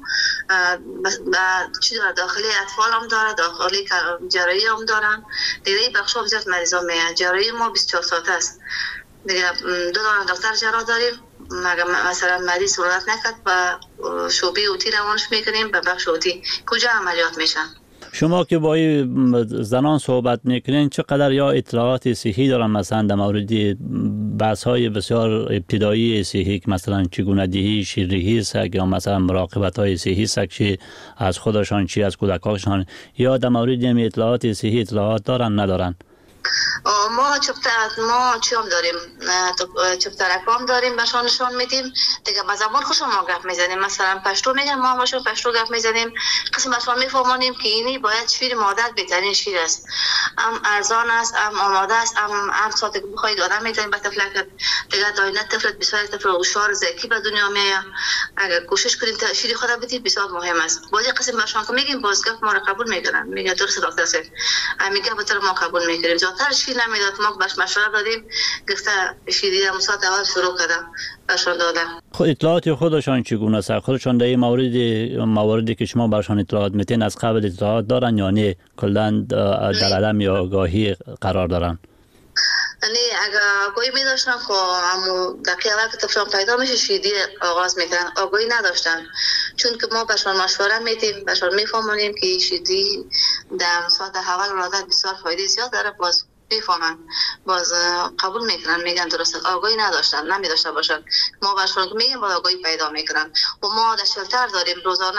چی داره، داخلی اطفال هم داره، داخلی جراحی هم دارن دیگه. بخش ها بزرگ مریضا میان، جراحی ما بیست و چهار ساعت است دیگه. دو دانه دکتر جراح داریم، مگه مثلا مریض ولادت نکرد و شعبه اوتی روانش میکنیم به بخش اوتی کجا عملیات میشن. شما که با این زنان صحبت میکنین چقدر یا اطلاعات صحی دارن مثلا در مورد بحث های بسیار ابتدایی صحی که مثلا چگونه دهی شیرهی سگ یا مثلا مراقبت های صحی سگ چی از خودشان چی از کودکانشان یا در مورد این اطلاعات صحی اطلاعات دارن ندارن؟ ما چپتر ما چیام داریم چپترکام داریم بهشان نشان میدیم دیگه با زبان خوش ما گپ میزنیم مثلا پشتو میگن ما باشون پشتو گپ میزنیم قسم بهشان میفهمونیم که اینی باید شیر مادر بهترین شیر است ام ارزان است ام آماده است ام هر ساعت که بخواید آدم میتونید به طفلک دیگه داینه طفلت بسیار طفل هوشیار ذکی به دنیا میاد اگر کوشش کنید تا شیر خود بدید بسیار مهم است بازی قسم بهشان که میگیم باز گپ ما رو قبول میکنن میگه درست دکتر سید میگه به طور ما قبول میکنیم زیادتر شیر نمیداد ما باش مشوره دادیم گفته شیری هم ساعت اول شروع کردم بهشان دادم. خود اطلاعات خودشان چگونه است؟ خودشان در این مورد مواردی که شما برشان اطلاعات میتین از قبل اطلاعات دارن یا نه کلا در عدم یا آگاهی قرار دارن؟ یعنی اگر آگاهی می داشتن خب همون دقیقه اول که طفلان پیدا میشه شیری آغاز میکنن آگاهی نداشتن چون که ما بهشان مشوره میدیم بهشان میفهمونیم که شیری در ساعت اول ولادت بسیار فایده زیاد داره باز میفهمن باز قبول میکنن میگن درست آگاهی نداشتن نمیداشته باشن ما بهشون که میگیم با آگاهی پیدا میکنن و ما در شلتر داریم روزانه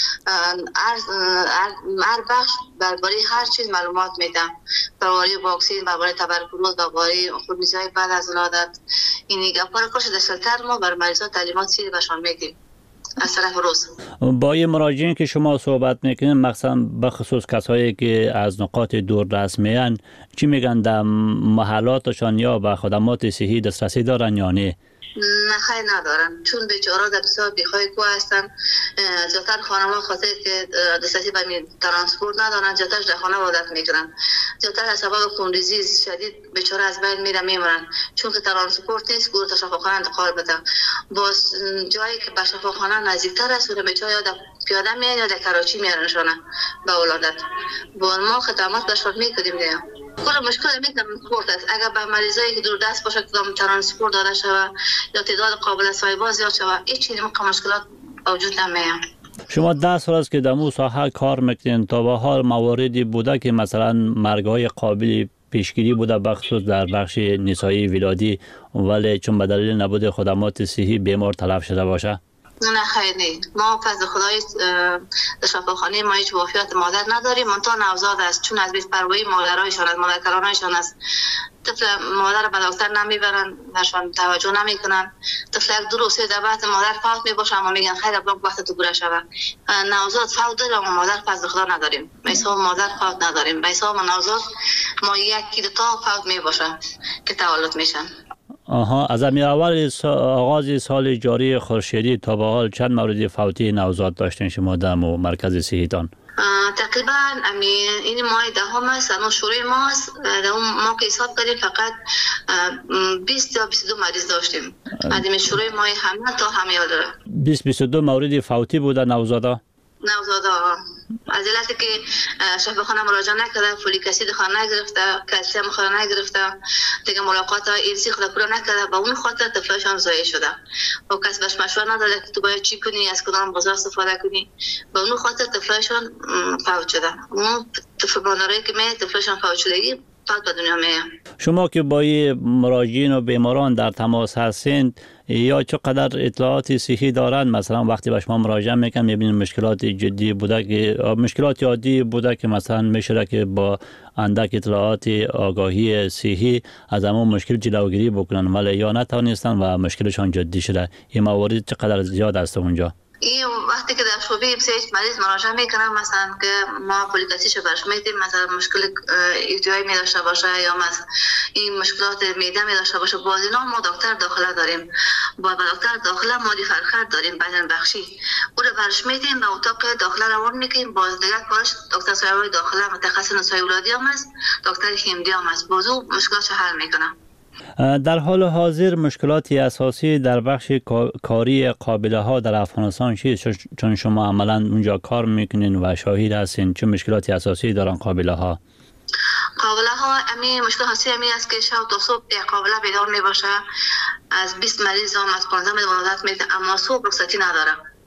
هر بخش درباره هر چیز معلومات میدم درباره واکسن درباره تبرکلوز درباره خونریزی بعد از ولادت این گپا رو کاش در شلتر ما بر مریضا تعلیمات سیری بهشون میدیم از طرف روز. با این مراجعین که شما صحبت میکنین مثلا بخصوص کسایی که از نقاط دور دست میان چی میگن در محلاتشان یا به خدمات صحی دسترسی دارن یا نه؟ نه خیلی ندارن چون بیچاره در بسیار بیخواه کو هستن زیادتر خانم‌ها خاطر که دسترسی به ترانسپورت ندارن زیادتر در خانه عادت میکنن زیادتر از سبب خونریزی شدید بیچاره از بین میره میمرن چون که ترانسپورت نیست گروه تا شفاخانه انتقال بدن باز جایی که به شفاخانه نزدیکتر است اون بیچاره یا پیاده میان یا در کراچی میارنشونه به ولادت با ما خدمات بهشون میکنیم دیگه کل مشکل امید ترانسپورت است اگر به مریضایی که دور دست باشه کدام ترانسپورت داده شود یا تعداد قابل استفاده زیاد شود هیچ چیزی مشکلات وجود نمیاد. شما ده سال است که در مو ساحه کار میکنین تا به حال مواردی بوده که مثلا مرگ‌های قابل پیشگیری بوده بخصوص در بخش نسایی ولادی ولی چون به دلیل نبود خدمات صحی بیمار تلف شده باشه؟ نه خیلی نیست ما فضل خدای در شفاخانه ما هیچ وفیات مادر نداریم منتها نوزاد است چون از بیست پروایی مادرایشان از مادرکرانایشان است طفل مادر به دکتر نمیبرن برشان توجه نمیکنن طفل یک دو روز در بعد مادر فوت میباشه اما میگن خیر ابلاغ وقت تو گره شود نوزاد فوت داره اما مادر فضل خدا نداریم به حساب مادر فوت نداریم به حساب نوزاد ما یکی دو تا فوت میباشه که تولد میشن. آها از امی اول آغاز سال جاری خورشیدی تا به حال چند مورد فوتی نوزاد داشتین شما در مرکز صحیتان؟ تقریبا امی این ماه دهم است اما شروع ماست در اون ما که حساب کردیم فقط بیست یا بیست و دو مریض داشتیم از شروع ماه همه تا همه داره بیست بیست و دو مورد فوتی بوده نوزادا؟ نوزادا از علتی که شفاخانه مراجعه نکرده فولیک اسید خود نگرفته کلسیم خود نگرفته دیگه ملاقات اینسی خود پورا نکرده با اون خاطر طفلشان ضایع شده و کس بهش مشوره نداده که تو باید چی کنی از کدام غذا استفاده کنی با اون خاطر طفلشان فوت شده اون طفل مادرایی که می طفلشان فوت شدگی فوت به دنیا می. شما که با مراجعین و بیماران در تماس هستین یا چقدر اطلاعات صحی دارند مثلا وقتی به شما مراجعه میکنن میبینید مشکلات جدی بوده که مشکلات عادی بوده که مثلا میشه که با اندک اطلاعات آگاهی صحی از همون مشکل جلوگیری بکنن ولی یا نتوانستن و مشکلشان جدی شده این موارد چقدر زیاد است اونجا؟ این وقتی که در شعبه بسیج مریض مراجعه میکنن مثلا که ما فولیک اسیدشو برش میدیم مثلا مشکل ایدیای می داشته باشه یا مثلا این مشکلات معده می داشته باشه باز اینا ما دکتر داخله داریم با دکتر داخله ما دی فرخت داریم بدن بخشی او رو برش میدیم به اتاق داخله روان میکنیم باز دیگه کارش دکتر سایه داخله متخصص نسای ولادی هم است دکتر هیمدی هم است بازو مشکلاتش حل میکنه. در حال حاضر مشکلاتی اساسی در بخش کاری قابله ها در افغانستان چیست چون شما عملا اونجا کار میکنین و شاهد هستین چه مشکلاتی اساسی دارن قابله ها؟ قابله ها امی مشکل خاصی امی است که شب تا صبح یک قابله بیدار می باشه از بیست مریض هم از پانزده مریض ولادت میده اما صبح رخصتی نداره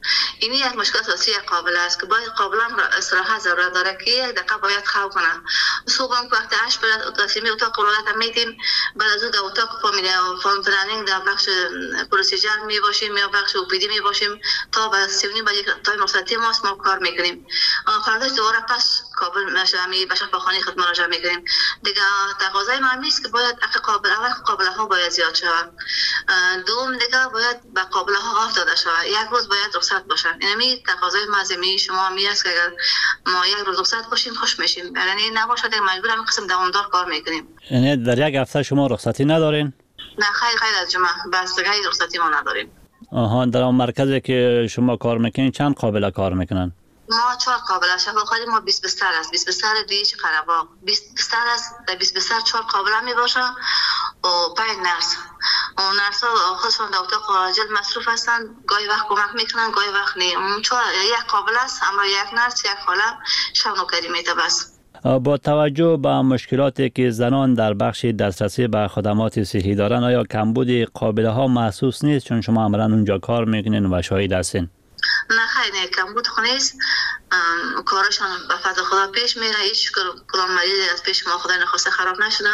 این یک مشکل اساسی قابل است که باید قابلا استراحت ضرورت داره که یک دقیقه باید خواب کنه. صبح هم وقت هشت بعد تصمیم اتاق ولادت میدیم، بعد از اون در اتاق فامیلی فامیل پلنینگ در بخش پروسیجر می باشیم یا بخش اوپیدی می باشیم تا بعد سی و نیم بعد تایم رخصتی ماست ما کار میکنیم. فرداش دوباره پس کابل مشامی به شفاخانه خود مراجعه میکنیم. دیگه تقاضای ما است که باید قابل اول قابله ها باید زیاد شود، دوم دیگه باید به قابله ها آف داده شود، یک روز باید رخصت باشن. یعنی تقاضای مازمی شما می است که اگر ما یک روز رخصت باشیم خوش میشیم، یعنی نباشه دیگه مجبور هم قسم دوامدار کار میکنیم. یعنی در یک هفته شما رخصتی ندارین؟ نه خیلی خیلی از جمعه بس دیگه رخصتی ما نداریم. آها، در اون مرکزی که شما کار میکنین چند قابله کار میکنن؟ ما چهار قابله شفاخانه ما بیست بستر است، بیست بستر دیش قرباق، بیست بستر است، در بیست بستر چهار قابله می باشه و پنج نرس. و نرس ها خودشان در اتاق عاجل مصروف هستند، گاهی وقت کمک میکنن گاهی وقت نیم. چهار یک قابله است اما یک نرس یک خاله شب نوکری میده بس. با توجه به مشکلاتی که زنان در بخش دسترسی به خدمات صحی دارند، آیا کمبود قابله ها محسوس نیست چون شما عملاً اونجا کار میکنین و شاهد هستین؟ نه خیلی نه، کمبود خو نیست، کارشان به فضل خدا پیش میره، هیچ کدام مریض از پیش ما خدای نخواسته خراب نشده،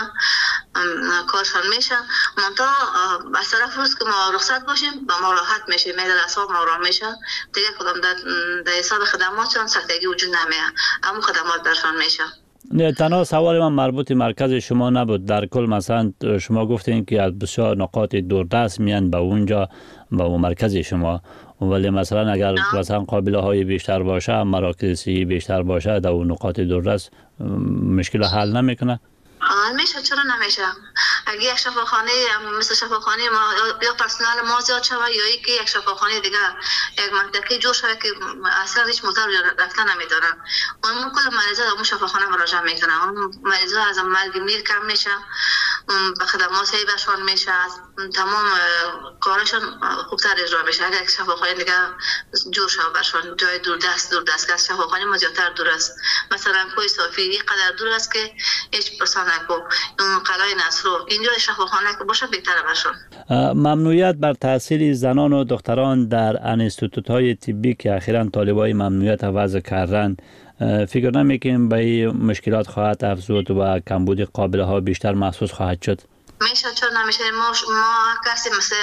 کارشان میشه. منتها از طرف روز که ما رخصت باشیم با ما راحت میشه، میدل اصاب ما آرام میشه، دیگه کدام در حساب خدماتشان سختگی وجود نمیه، اما خدمات درشان میشه. نه، تنها سوال من مربوط مرکز شما نبود، در کل مثلا شما گفتین که از بسیار نقاط دوردست میان به اونجا به اون مرکز شما، ولی مثلا اگر مثلا قابله های بیشتر باشه، مراکز صحی بیشتر باشه در اون نقاط دوردست مشکل حل نمیکنه؟ میشه، چرا نمیشه؟ اگه یک شفاخانه مثل شفاخانه ما یا پرسنل ما زیاد شود یا اینکه یک شفاخانه دیگه یک منطقه جور شود که اصلا هیچ موتور رفتن نمیدارن، اون کل مریضا در اون شفاخانه مراجعه میکنن، اون مریضا از مرگ میر کم میشه، به خدمات صحی برشان میشه، تمام کارشان خوبتر اجرا میشه. اگر یک شفاخانه دیگه جور شود برشان جای دور دست دور دست که شفاخانه ما زیادتر دور است، مثلا کوی صافی اینقدر دور است که هیچ پرسان نکو، اون قلعه نصر اینجا شفاخانه که باشه بهتره برشان. ممنوعیت بر تحصیل زنان و دختران در انستیتوت های طبی که اخیراً طالبای ممنوعیت وضع کردن، فکر نمیکنیم به این مشکلات خواهد افزود و کمبود قابله ها بیشتر محسوس خواهد شد؟ میشه، چرا نمیشه؟ ما ما کسی مثل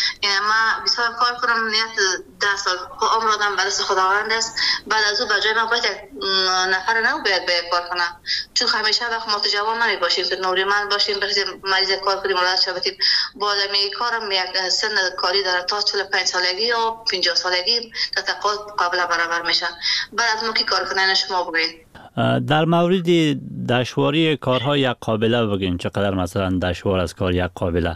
ما بسیار کار کنم نیت ده سال عمر آدم برای خداوند است، بعد از او به جای ما باید نفر نو باید باید کار کنم، چون همیشه وقت ما تو جوان نمی باشیم که نوریمند باشیم برای مریض کار کنیم ولادت شویم. با آدمی کارم یک سن کاری داره تا چهل و پنج سالگی یا پنجاه سالگی تا تقاضا قابل برابر میشه. بعد از ما کی کار کنن شما بگید؟ در مورد دشواری کارهای یک قابله بگین، چقدر مثلا دشوار از کار یک قابله؟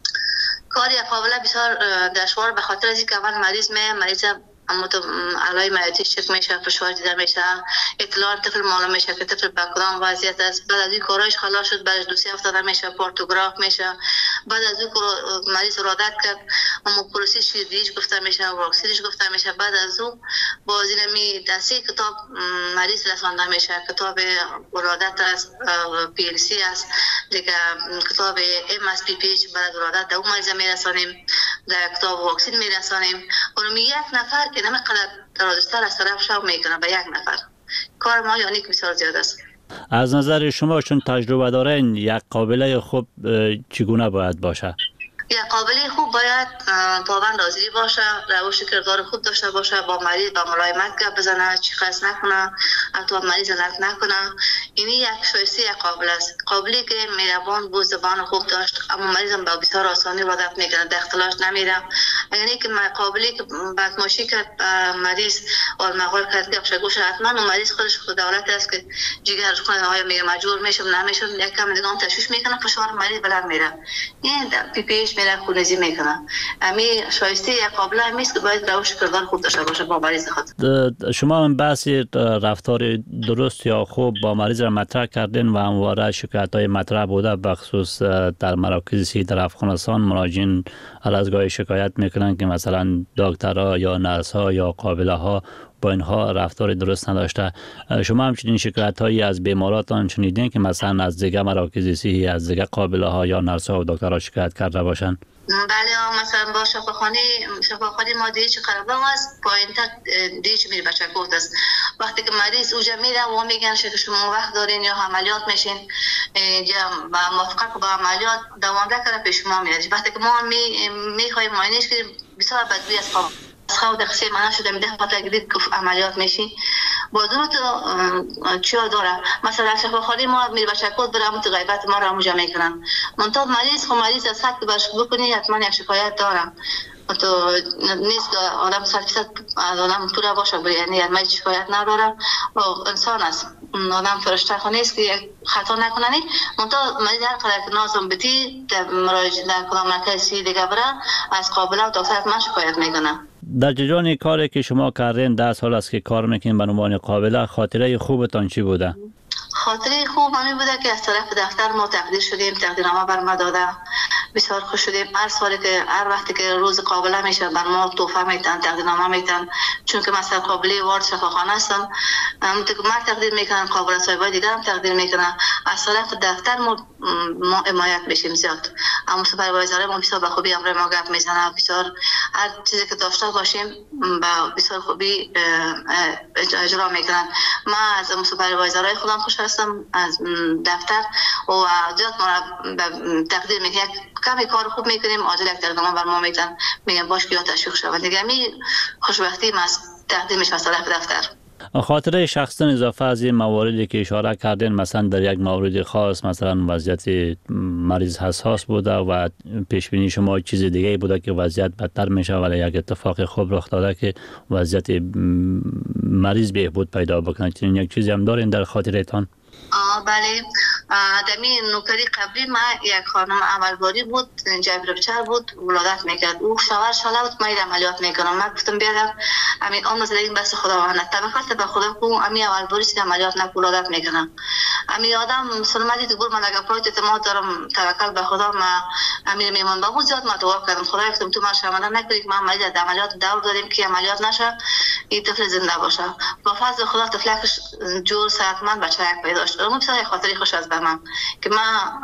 کار یک قابله بسیار دشوار به خاطر از اینکه اول مریض می مریض اما تو علای معده‌اش چک میشه، فشار دیده میشه، اطلاع طفل معلوم میشه که طفل به کدام وضعیت است. بعد از این کارایش خلاص شد، بعدش دوسی افتاده میشه، پورتوگراف میشه. بعد از این مریض ولادت کرد، اما پروسیس شیردیش گفته میشه، واکسینش گفته میشه. بعد از اون با زیرمی دستی کتاب مریض رسانده میشه، کتاب ولادت است، پی ال سی است، دیگه کتاب ام اس پی پیچ بعد از ولادت دو مریض میرسانیم، در کتاب واکسین میرسانیم. اونم یک نفر که نمی قدر درازتر از طرف شو میکنه به یک نفر. کار ما یعنی که بسیار زیاد است. از نظر شما چون تجربه دارین یک قابله خوب چگونه باید باشه؟ یک قابله خوب باید پابند حاضری باشه، روش کردار خوب داشته باشه، با مریض با ملایمت گپ بزنه، چیخاس نکنه، حتی مریض لط نکنه. این یک شایسته یک قابله است. قابلی که مهربان بود، زبان خوب داشت، اما مریض هم با بسیار آسانی وادت میکنه، در اختلاش نمیره. اگر اینکه قابلی که بدماشی کرد مریض اور مغول کرد که افشه گوش حتما و مریض خودش خود دولت است که جیگرش کنه آیا میگه مجبور میشم نمیشم، یک کم دیگه هم تشویش میکنه، فشار مریض بلند میره، این پی پیش میره خونریزی میکنه. امی شایسته یک قابله همیست که باید روش کردار خوب داشته باشه با مریض خود. شما هم بحث رفتار درست یا خوب با مریض را مطرح کردین و همواره شکایت های مطرح بوده، بخصوص در مراکز صحی در افغانستان مراجعین هر از گاهی شکایت میکنن که مثلا دکترها یا نرس ها یا قابله ها با اینها رفتار درست نداشته. شما همچنین شکایت هایی از بیماراتان شنیدین که مثلا از دیگه مراکز صحی از دیگه قابله ها یا نرس ها و دکترها شکایت کرده باشن؟ بله مثلا با شفاخانه شفاخانه ما دیگه چه قربان است پایین تر دیگه چه میره بچه کوت است وقتی که مریض اوجا میره و میگن که شما وقت دارین یا عملیات میشین با موافقت با عملیات دوام داره پیش ما میاد وقتی که ما می میخوایم معاینش کنیم بسیار بدبی از خواب از خواب دقیقه معنا شده میده خاطر گرید که عملیات میشین با دو تا چیا داره مثلا شفاخانه ما میره بچه کوت برام تو غیبت ما را موجا میکنن منتها مریض خو مریض از حد برش بکنی حتما یک شکایت دارم تو نیست آدم صد درصد آدم پورا باشه بری یعنی من شکایت ندارم و انسان است آدم فرشته خو نیست که خطا نکننی منتها مریض هر قدر که نازم بتی مراجعه در کدام مرکزی دیگه بره از قابله و دکتر من شکایت میکنه. در جریان کاری که شما کردین ده سال است که کار میکنین به عنوان قابله خاطره خوبتان چی بوده؟ خاطره خوب همین بوده که از طرف دفتر ما تقدیر شدیم تقدیرنامه بر ما داده بسیار خوش شدیم هر سالی که هر وقتی که روز قابله میشه بر ما تحفه میتن تقدیرنامه میتن چون که مثلا قابله وارد شفاخانه هستم من تقدیر میکنم قابله صاحبای دیگه هم تقدیر میکنم از طرف دفتر ما ما حمایت میشیم زیاد اما سوپروایزر ما بسیار به خوبی امر ما گپ میزنه بسیار هر چیزی که داشته باشیم با بسیار خوبی اجرا میکنن من از سوپروایزرای خودم خوش هستم از دفتر و زیاد ما تقدیر میکنم کمی کار خوب میکنیم عاجل یک تقدیرنامه بر ما میتن میگم باش که یا تشویق شود دیگه می خوشبختی ما تقدیم میشه از طرف دفتر. خاطره شخصا اضافه از این مواردی که اشاره کردین مثلا در یک مورد خاص مثلا وضعیت مریض حساس بوده و پیش بینی شما چیز دیگه بوده که وضعیت بدتر میشه ولی یک اتفاق خوب رخ داده که وضعیت مریض بهبود پیدا بکنه چنین یک چیزی هم دارین در خاطرتان؟ بله دمی نوکری قبلی ما یک خانم عملباری بود جبربچر بود ولادت میکرد او شوهر شاله بود ما عملیات میکنم من گفتم بیادم امین آن نزدیک بس خداوند توکل به خدا کو امین عملباری که عملیات نک ولادت میکنم امین آدم سلامتی تو من اگه پایت اعتماد دارم توکل به خدا ما امین میمون بابو زیاد ما دعا کردم خدا گفتم تو ما شامل نکنید ما عملیات عملیات دور داریم که عملیات نشه این طفل زنده باشه با فضل خدا طفلکش جور صحتمند بچه یک پیدا شد اون بسیار خاطری خوش از من که من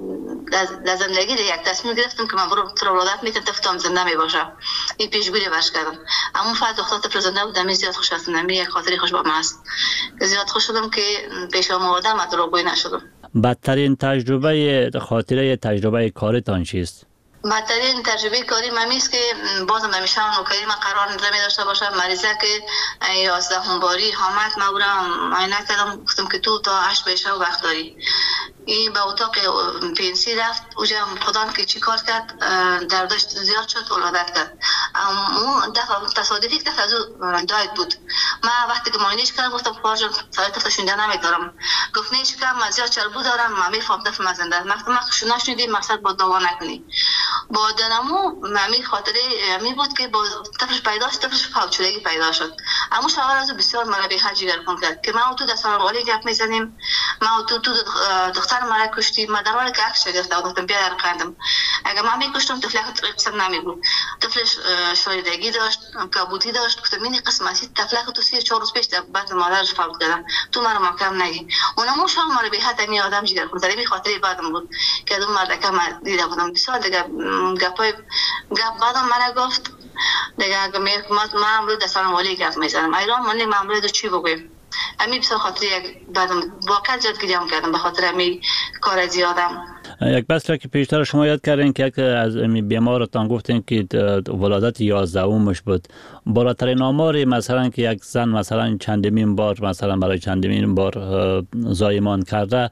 در زندگی یک تصمیم گرفتم که من برو تو ولادت میتونم طفلم زنده می باشه این پیشگویی باش کردم اما فقط دختر طفل زنده بودم زیاد خوش هستم یک خاطری خوش با من است زیاد خوش شدم که پیش آمدم من دروغگویی نشدم. بدترین تجربه خاطره تجربه کارتان چیست؟ بدترین تجربه کاری من است که بازم نمیشه نوکری من قرار نمی داشته باشم مریضه که یازده باری حامد ما برام معاینه کردم گفتم که تو تا هشت بشه وقت داری این به اتاق پنسی رفت اوجا خدا که چی کار کرد دردش زیاد شد ولادت کرد اما دفعه تصادفی که از او داید بود من وقتی که معاینش کردم گفتم خواهر سایت طفل شونده نمیدارم گفت نه چیکار من زیاد چربو دارم من میفهم طفل مزنده وقتی من شونه شدی مقصد با دوا نکنی با دنمو ممی خاطره می بود که با طفلش پیدا شد طفلش فوتشدگی پیدا شد اما شوهر از بسیار مرا به جگر کن کرد که ما تو دستان والی گپ میزنیم ما تو تو دختر مرا کشتی ما در حالی که عکس گرفته گفتم بیا در قندم اگه ما میکشتم طفل قسم نمیگو طفلش شایدگی داشت کبودی داشت گفتم این قسمتی طفل تو سی چهار روز پیش بعد مادرش فوت کردن تو مرا محکم نگی اونم شوهر مرا به حد می آدم جگر کن می خاطره بعدم بود که اون مرد که من دیده بودم بسیار دیگه گپای گپ بعدم مرا گفت دیگه اگه می ما امروز دستان والی گپ میزنم ایران من ما امروز چی بگویم امی بسیار خاطر یک بعدم واقعا زیاد گریه کردم به خاطر امی کار زیادم. یک بس که پیشتر شما یاد کردین که یک از بیمارتان گفتین که ولادت یازدهمش بود بالاترین آماری مثلا که یک زن مثلا چندمین بار مثلا برای چندمین بار زایمان کرده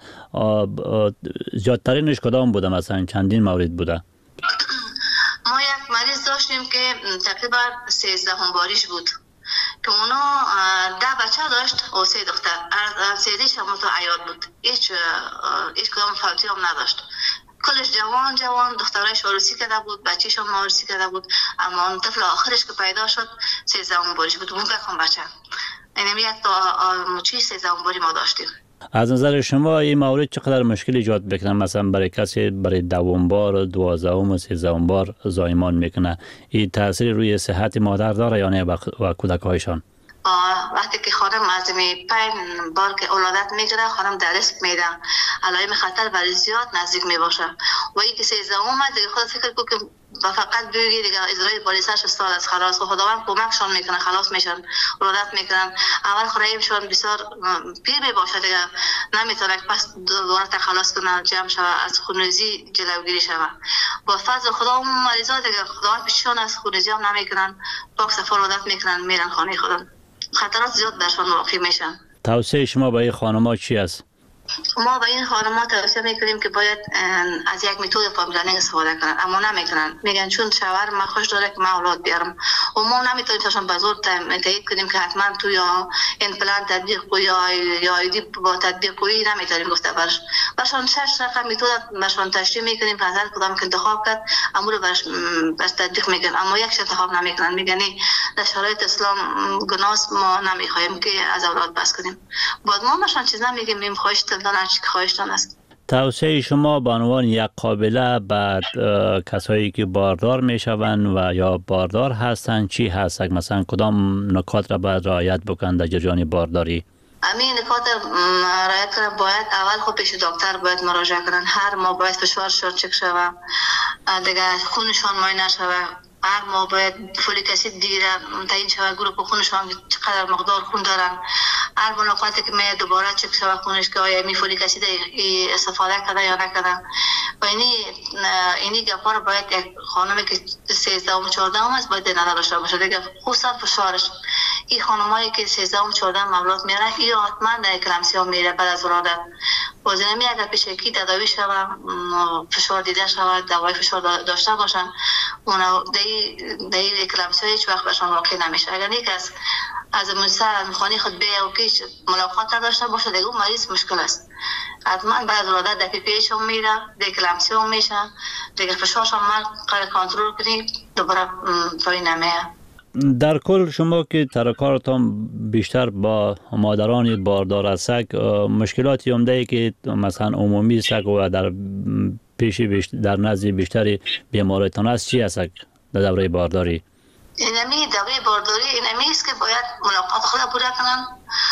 زیادترینش کدام بوده مثلا چندین مورد بوده؟ ما یک مریض داشتیم که تقریبا سیزده باریش بود که اونا ده بچه داشت و سه دختر سیدیش هم تو عیاد بود هیچ هیچ کدام فوتی هم نداشت کلش جوان جوان دخترش عروسی کرده بود بچهش هم عروسی کرده بود اما اون طفل آخرش که پیدا شد سیزده باریش بود اون کم بچه اینم یک تا مچی سیزده باری ما داشتیم. از نظر شما این مورد چقدر مشکل ایجاد بکنه مثلا برای کسی برای دوم بار دوازدهم و سیزدهم بار زایمان میکنه این تاثیر روی صحت مادر داره یا نه و کودک‌هایشان؟ وقتی که خانم از می پنج بار که ولادت میگیره خانم در ریسک میده علائم خطر برای زیاد نزدیک می باشه و این که سیزدهم دیگه خود فکر کو که و فقط بگی دیگه اجرای پلیسش استاد از خلاص خداوند کمکشون میکنه خلاص میشن ولادت میکنن. اول خورایمشون بسیار پیر میباشه دیگه نمیتونه پس دوباره تخلص کنه جمع شوه از خونریزی جلوگیری شوه. با فضل خدا اون مریضا دیگه خداوند پیششون از خونریزی هم نمیکنن پاک صفا ولادت میکنن میرن خانه خودم. خطرات زیاد برشون واقع میشن. توصیه شما برای خانم‌ها چی است؟ ما به این خانم‌ها توصیه میکنیم که باید از یک متد فامیلینگ استفاده کنن اما نمیکنن. میگن چون شوهر من خوش داره که من اولاد بیارم و ما نمیتونیم تاشون به زور تایید کنیم که حتما تو یا ایمپلنت تطبیق کنی یا یا ایدی با تطبیق کنی نمیتونیم گفته برش. برشون شش رقم متد برشون تشریح میکنیم که هر کدام که انتخاب کرد امور برش برش تطبیق میکنن اما یک انتخاب نمیکنن. میگن در شرایط اسلام گناه ما نمیخوایم که از اولاد بس کنیم. بعد ما برشون چیز نمیگیم میم خواهش خواهشتان است. توصیه شما به عنوان یک قابله بعد کسایی که باردار میشوند و یا باردار هستند چی هست؟ مثلا کدام نکات را باید رعایت بکنند در جریان بارداری؟ همین نکات رعایت کنند. باید اول خود پیش دکتر باید مراجعه کنند. هر ماه باید فشارشون چک شوه، دیگه خونشان معاینه شوه. هر ماه باید فولیک اسید بگیره تعیین شوه گروپ خونشان چقدر مقدار خون دارن. هر ملاقاتی که می دوباره چک شوه خونش که آیا می فولیک اسید استفاده کرده یا نکرده. و اینی اینی گپا رو باید یک خانمی که سیزده و چهارده هم است باید نداشته باشه. دیگه خصوصا فشارش این خانمایی که سیزده و چهارده مولود میاره این حتما در اکلمسی ها میره بعد از ولادت. بازینمی اگر پیش یکی تداوی شوه فشار دیده شوه دوای فشار داشته باشن اونا در این اکلمسی ها هیچ وقت بهشان واقع نمیشه. اگر یک از از مستر میخوانی خود بیه و که ملاقات داشته باشه دیگه اون مریض مشکل است. حتما بعد ولادت در پی پیش هم میره در اکلمسی هم میشه دیگه فشارش هم من کنترل کنی دوباره پایین نمیه. در کل شما که ترکارتان بیشتر با مادران باردار است مشکلاتی عمده که مثلا عمومی است و در پیش بیشتر در نزد بیشتری بیماریتان است چی است در دوره بارداری؟ اینمی دوره بارداری اینمی است که باید ملاقات خود پوره کنن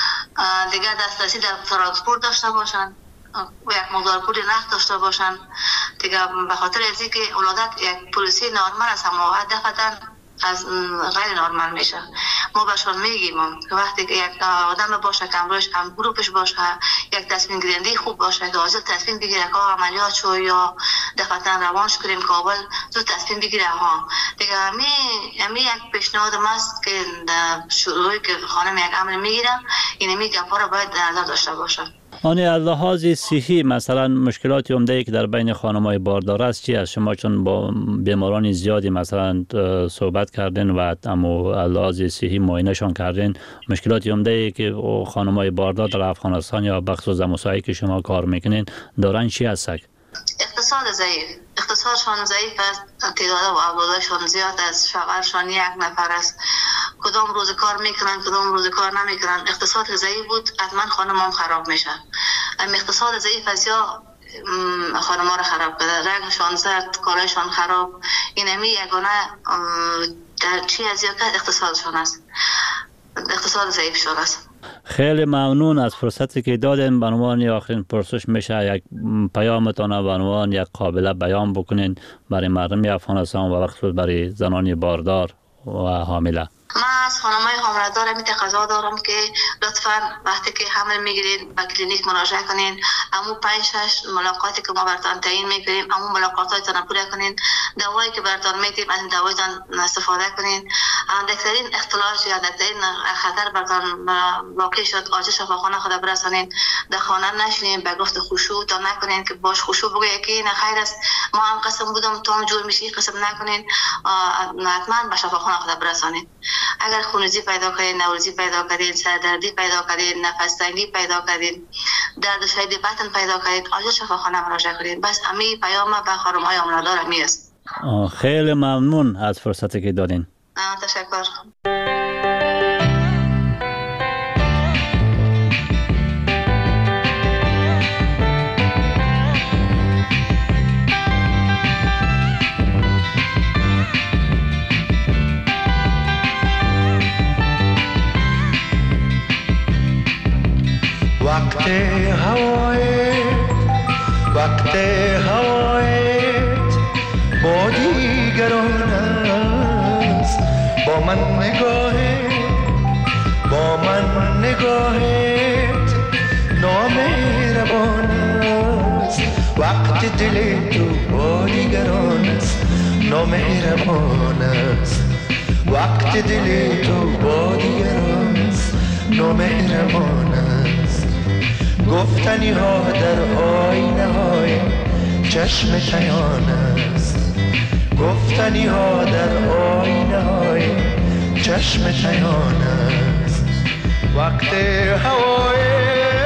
دیگه دسترسی در ترانسپورت داشته باشن و یک مقدار پول نقد داشته باشن دیگه به خاطر از اینکه ولادت یک پروسه نرمال است اما دفعتاً از غیر نرمال میشه. ما بهشون میگیم که وقتی که یک آدم باشه که امروز هم گروپش باشه یک تصمیم گیرنده خوب باشه که حاضر تصمیم بگیره که عملیات شو یا دفعتاً روانش کنیم کابل زود تصمیم بگیره ها دیگه همی همی یک پیشنهاد است که شروعی که خانم یک عمل میگیره این میگه پارا باید در نظر داشته باشه. آنی از لحاظ صحی مثلا مشکلاتی عمده که در بین خانم‌های باردار است چی است؟ شما چون با بیماران زیادی مثلا صحبت کردین و اما از لحاظ صحی معاینه‌شان کردین مشکلاتی عمده که خانم‌های باردار در افغانستان یا بخصوص مساعی که شما کار میکنین دارن چی است؟ اقتصاد ضعیف اقتصادشان ضعیف است. تعداد و اولادشان زیاد است. شوهرشان یک نفر است. کدام روز کار میکنن کدام روز کار نمیکنن. اقتصاد ضعیف بود حتما خانم هم خراب میشه. ام اقتصاد ضعیف است یا خانم ها رو خراب کرده. رنگشان زرد کارشان خراب. اینمی یگانه در چی از یک اقتصادشان است. اقتصاد ضعیف شده است. خیلی ممنون از فرصتی که دادین. به عنوان آخرین پرسش میشه یک پیامتان به عنوان یک قابله بیان بکنین برای مردم افغانستان و بخصوص برای زنان باردار و حامله. من از خانم‌های حامله دارم این تقاضا دارم که لطفاً وقتی که حمل میگیرید به کلینیک مراجعه کنین. امو پنج شش ملاقاتی که ما براتون تعیین میکنیم امو ملاقاتاتون پوره کنین. دوایی که براتون میدیم از این دوایتون استفاده کنین. اندکترین اختلال یا اندکترین خطر براتون واقع شد آجر شفاخانه خود برسانین. در خانه نشینین به گفت خشوع تا نکنین که باش خشوع بگه که این خیر است ما هم قسم بودم تو هم جور میشی قسم نکنین. حتما به شفاخانه خود برسانین. اگر خونریزی پیدا کردین، نوروزی پیدا کردین، سردردی پیدا کردین، نفس تنگی پیدا کردین، درد شدید بطن پیدا کردین، آجر شفاخانه مراجعه کنین. بس همین پیام به خانم‌های حامله‌دار همی است. خیلی ممنون از فرصتی که دادین. تشکر. وقت هوایت وقت هوایت با دیگران من نگاهت با من نگاهت نامهربان است وقت دل تو با دیگران است نامهربان است وقت دل تو با دیگران است نامهربان است گفتنی ها در آینه های چشم تیان است گفتنی ها در آینه های چشم تیان است وقت هوای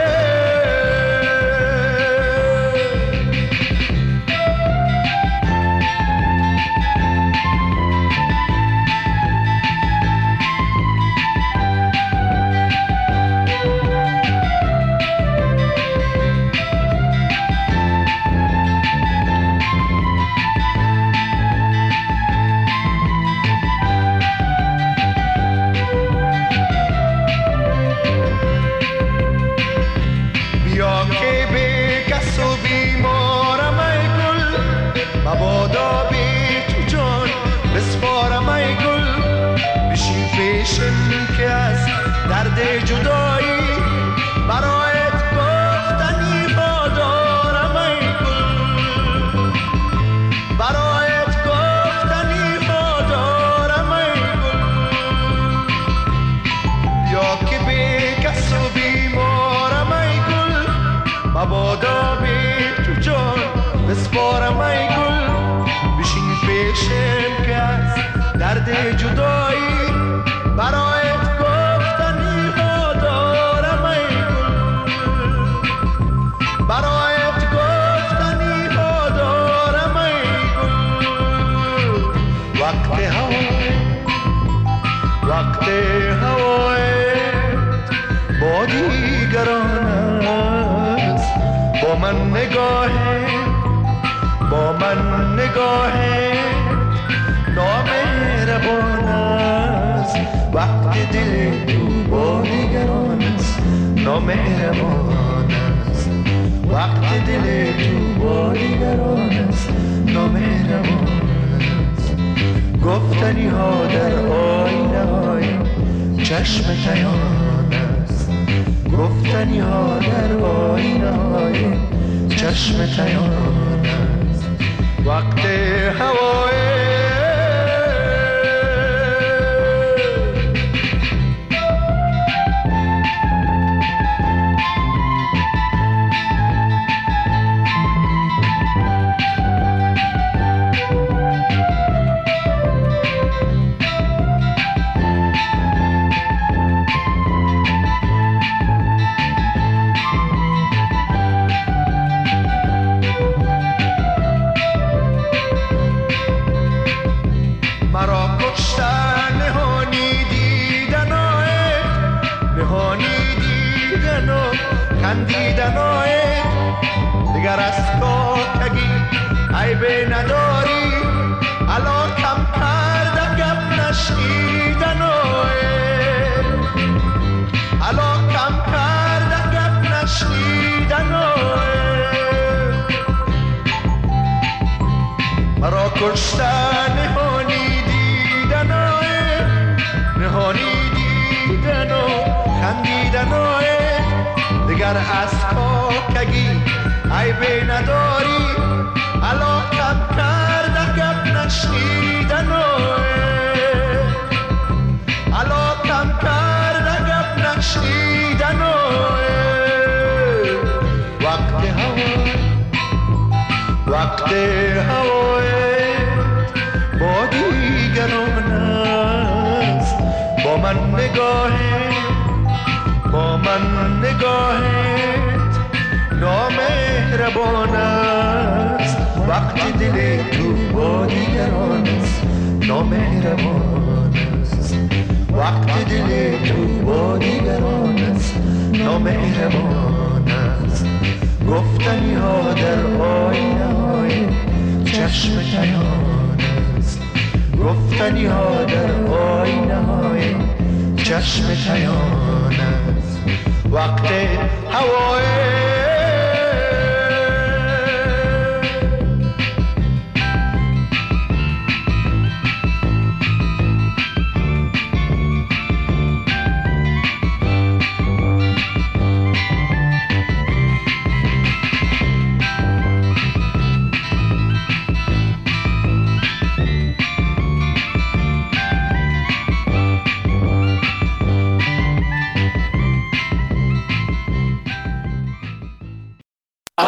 مبادا بی تو جان بسپارم ای گل بشین پیشم که از درد جدایی برایت گفتنی ها دارم ای گل برایت گفتنی ها دارم ای گل یا که بی کس و بیمارم ای گل مبادا بی تو جان بسپارم ای گل پیشم که از درد جدایی برایت گفتنی ها دارم ای گل برایت گفتنی ها دارم ای گل وقت هوای وقت هوایت با دیگران است با من نگاهت با من نگاهت نامهربان است وقت دل تو با دیگران است نامهربان است وقت دل تو با دیگران است نامهربان است گفتنی ها در آینه های چشم تیان است گفتنی ها در آینه های چشم تیان است وقت هوای دیگر از کاتگی عیب نداری الا کم کرده گپ نشنیدن الا کم کرده گپ نشنیدن مرا کشته نهانی دیدن نهانی دیدن و خندیدن دیگر از کاکگی عیب نداری الا کم کرده گپ نشنیدن الا کم کرده گپ نشنیدن وقت هوا وقت هوایت با دیگران است با من نگاهت با من نگاهت نامهربان است وقت دل تو با دیگران است نامهربان است وقت دل تو با دیگران است نامهربان است گفتنی ها در آینه های چشم تیان است گفتنی ها در آینه های چشم تیان است وقت هوای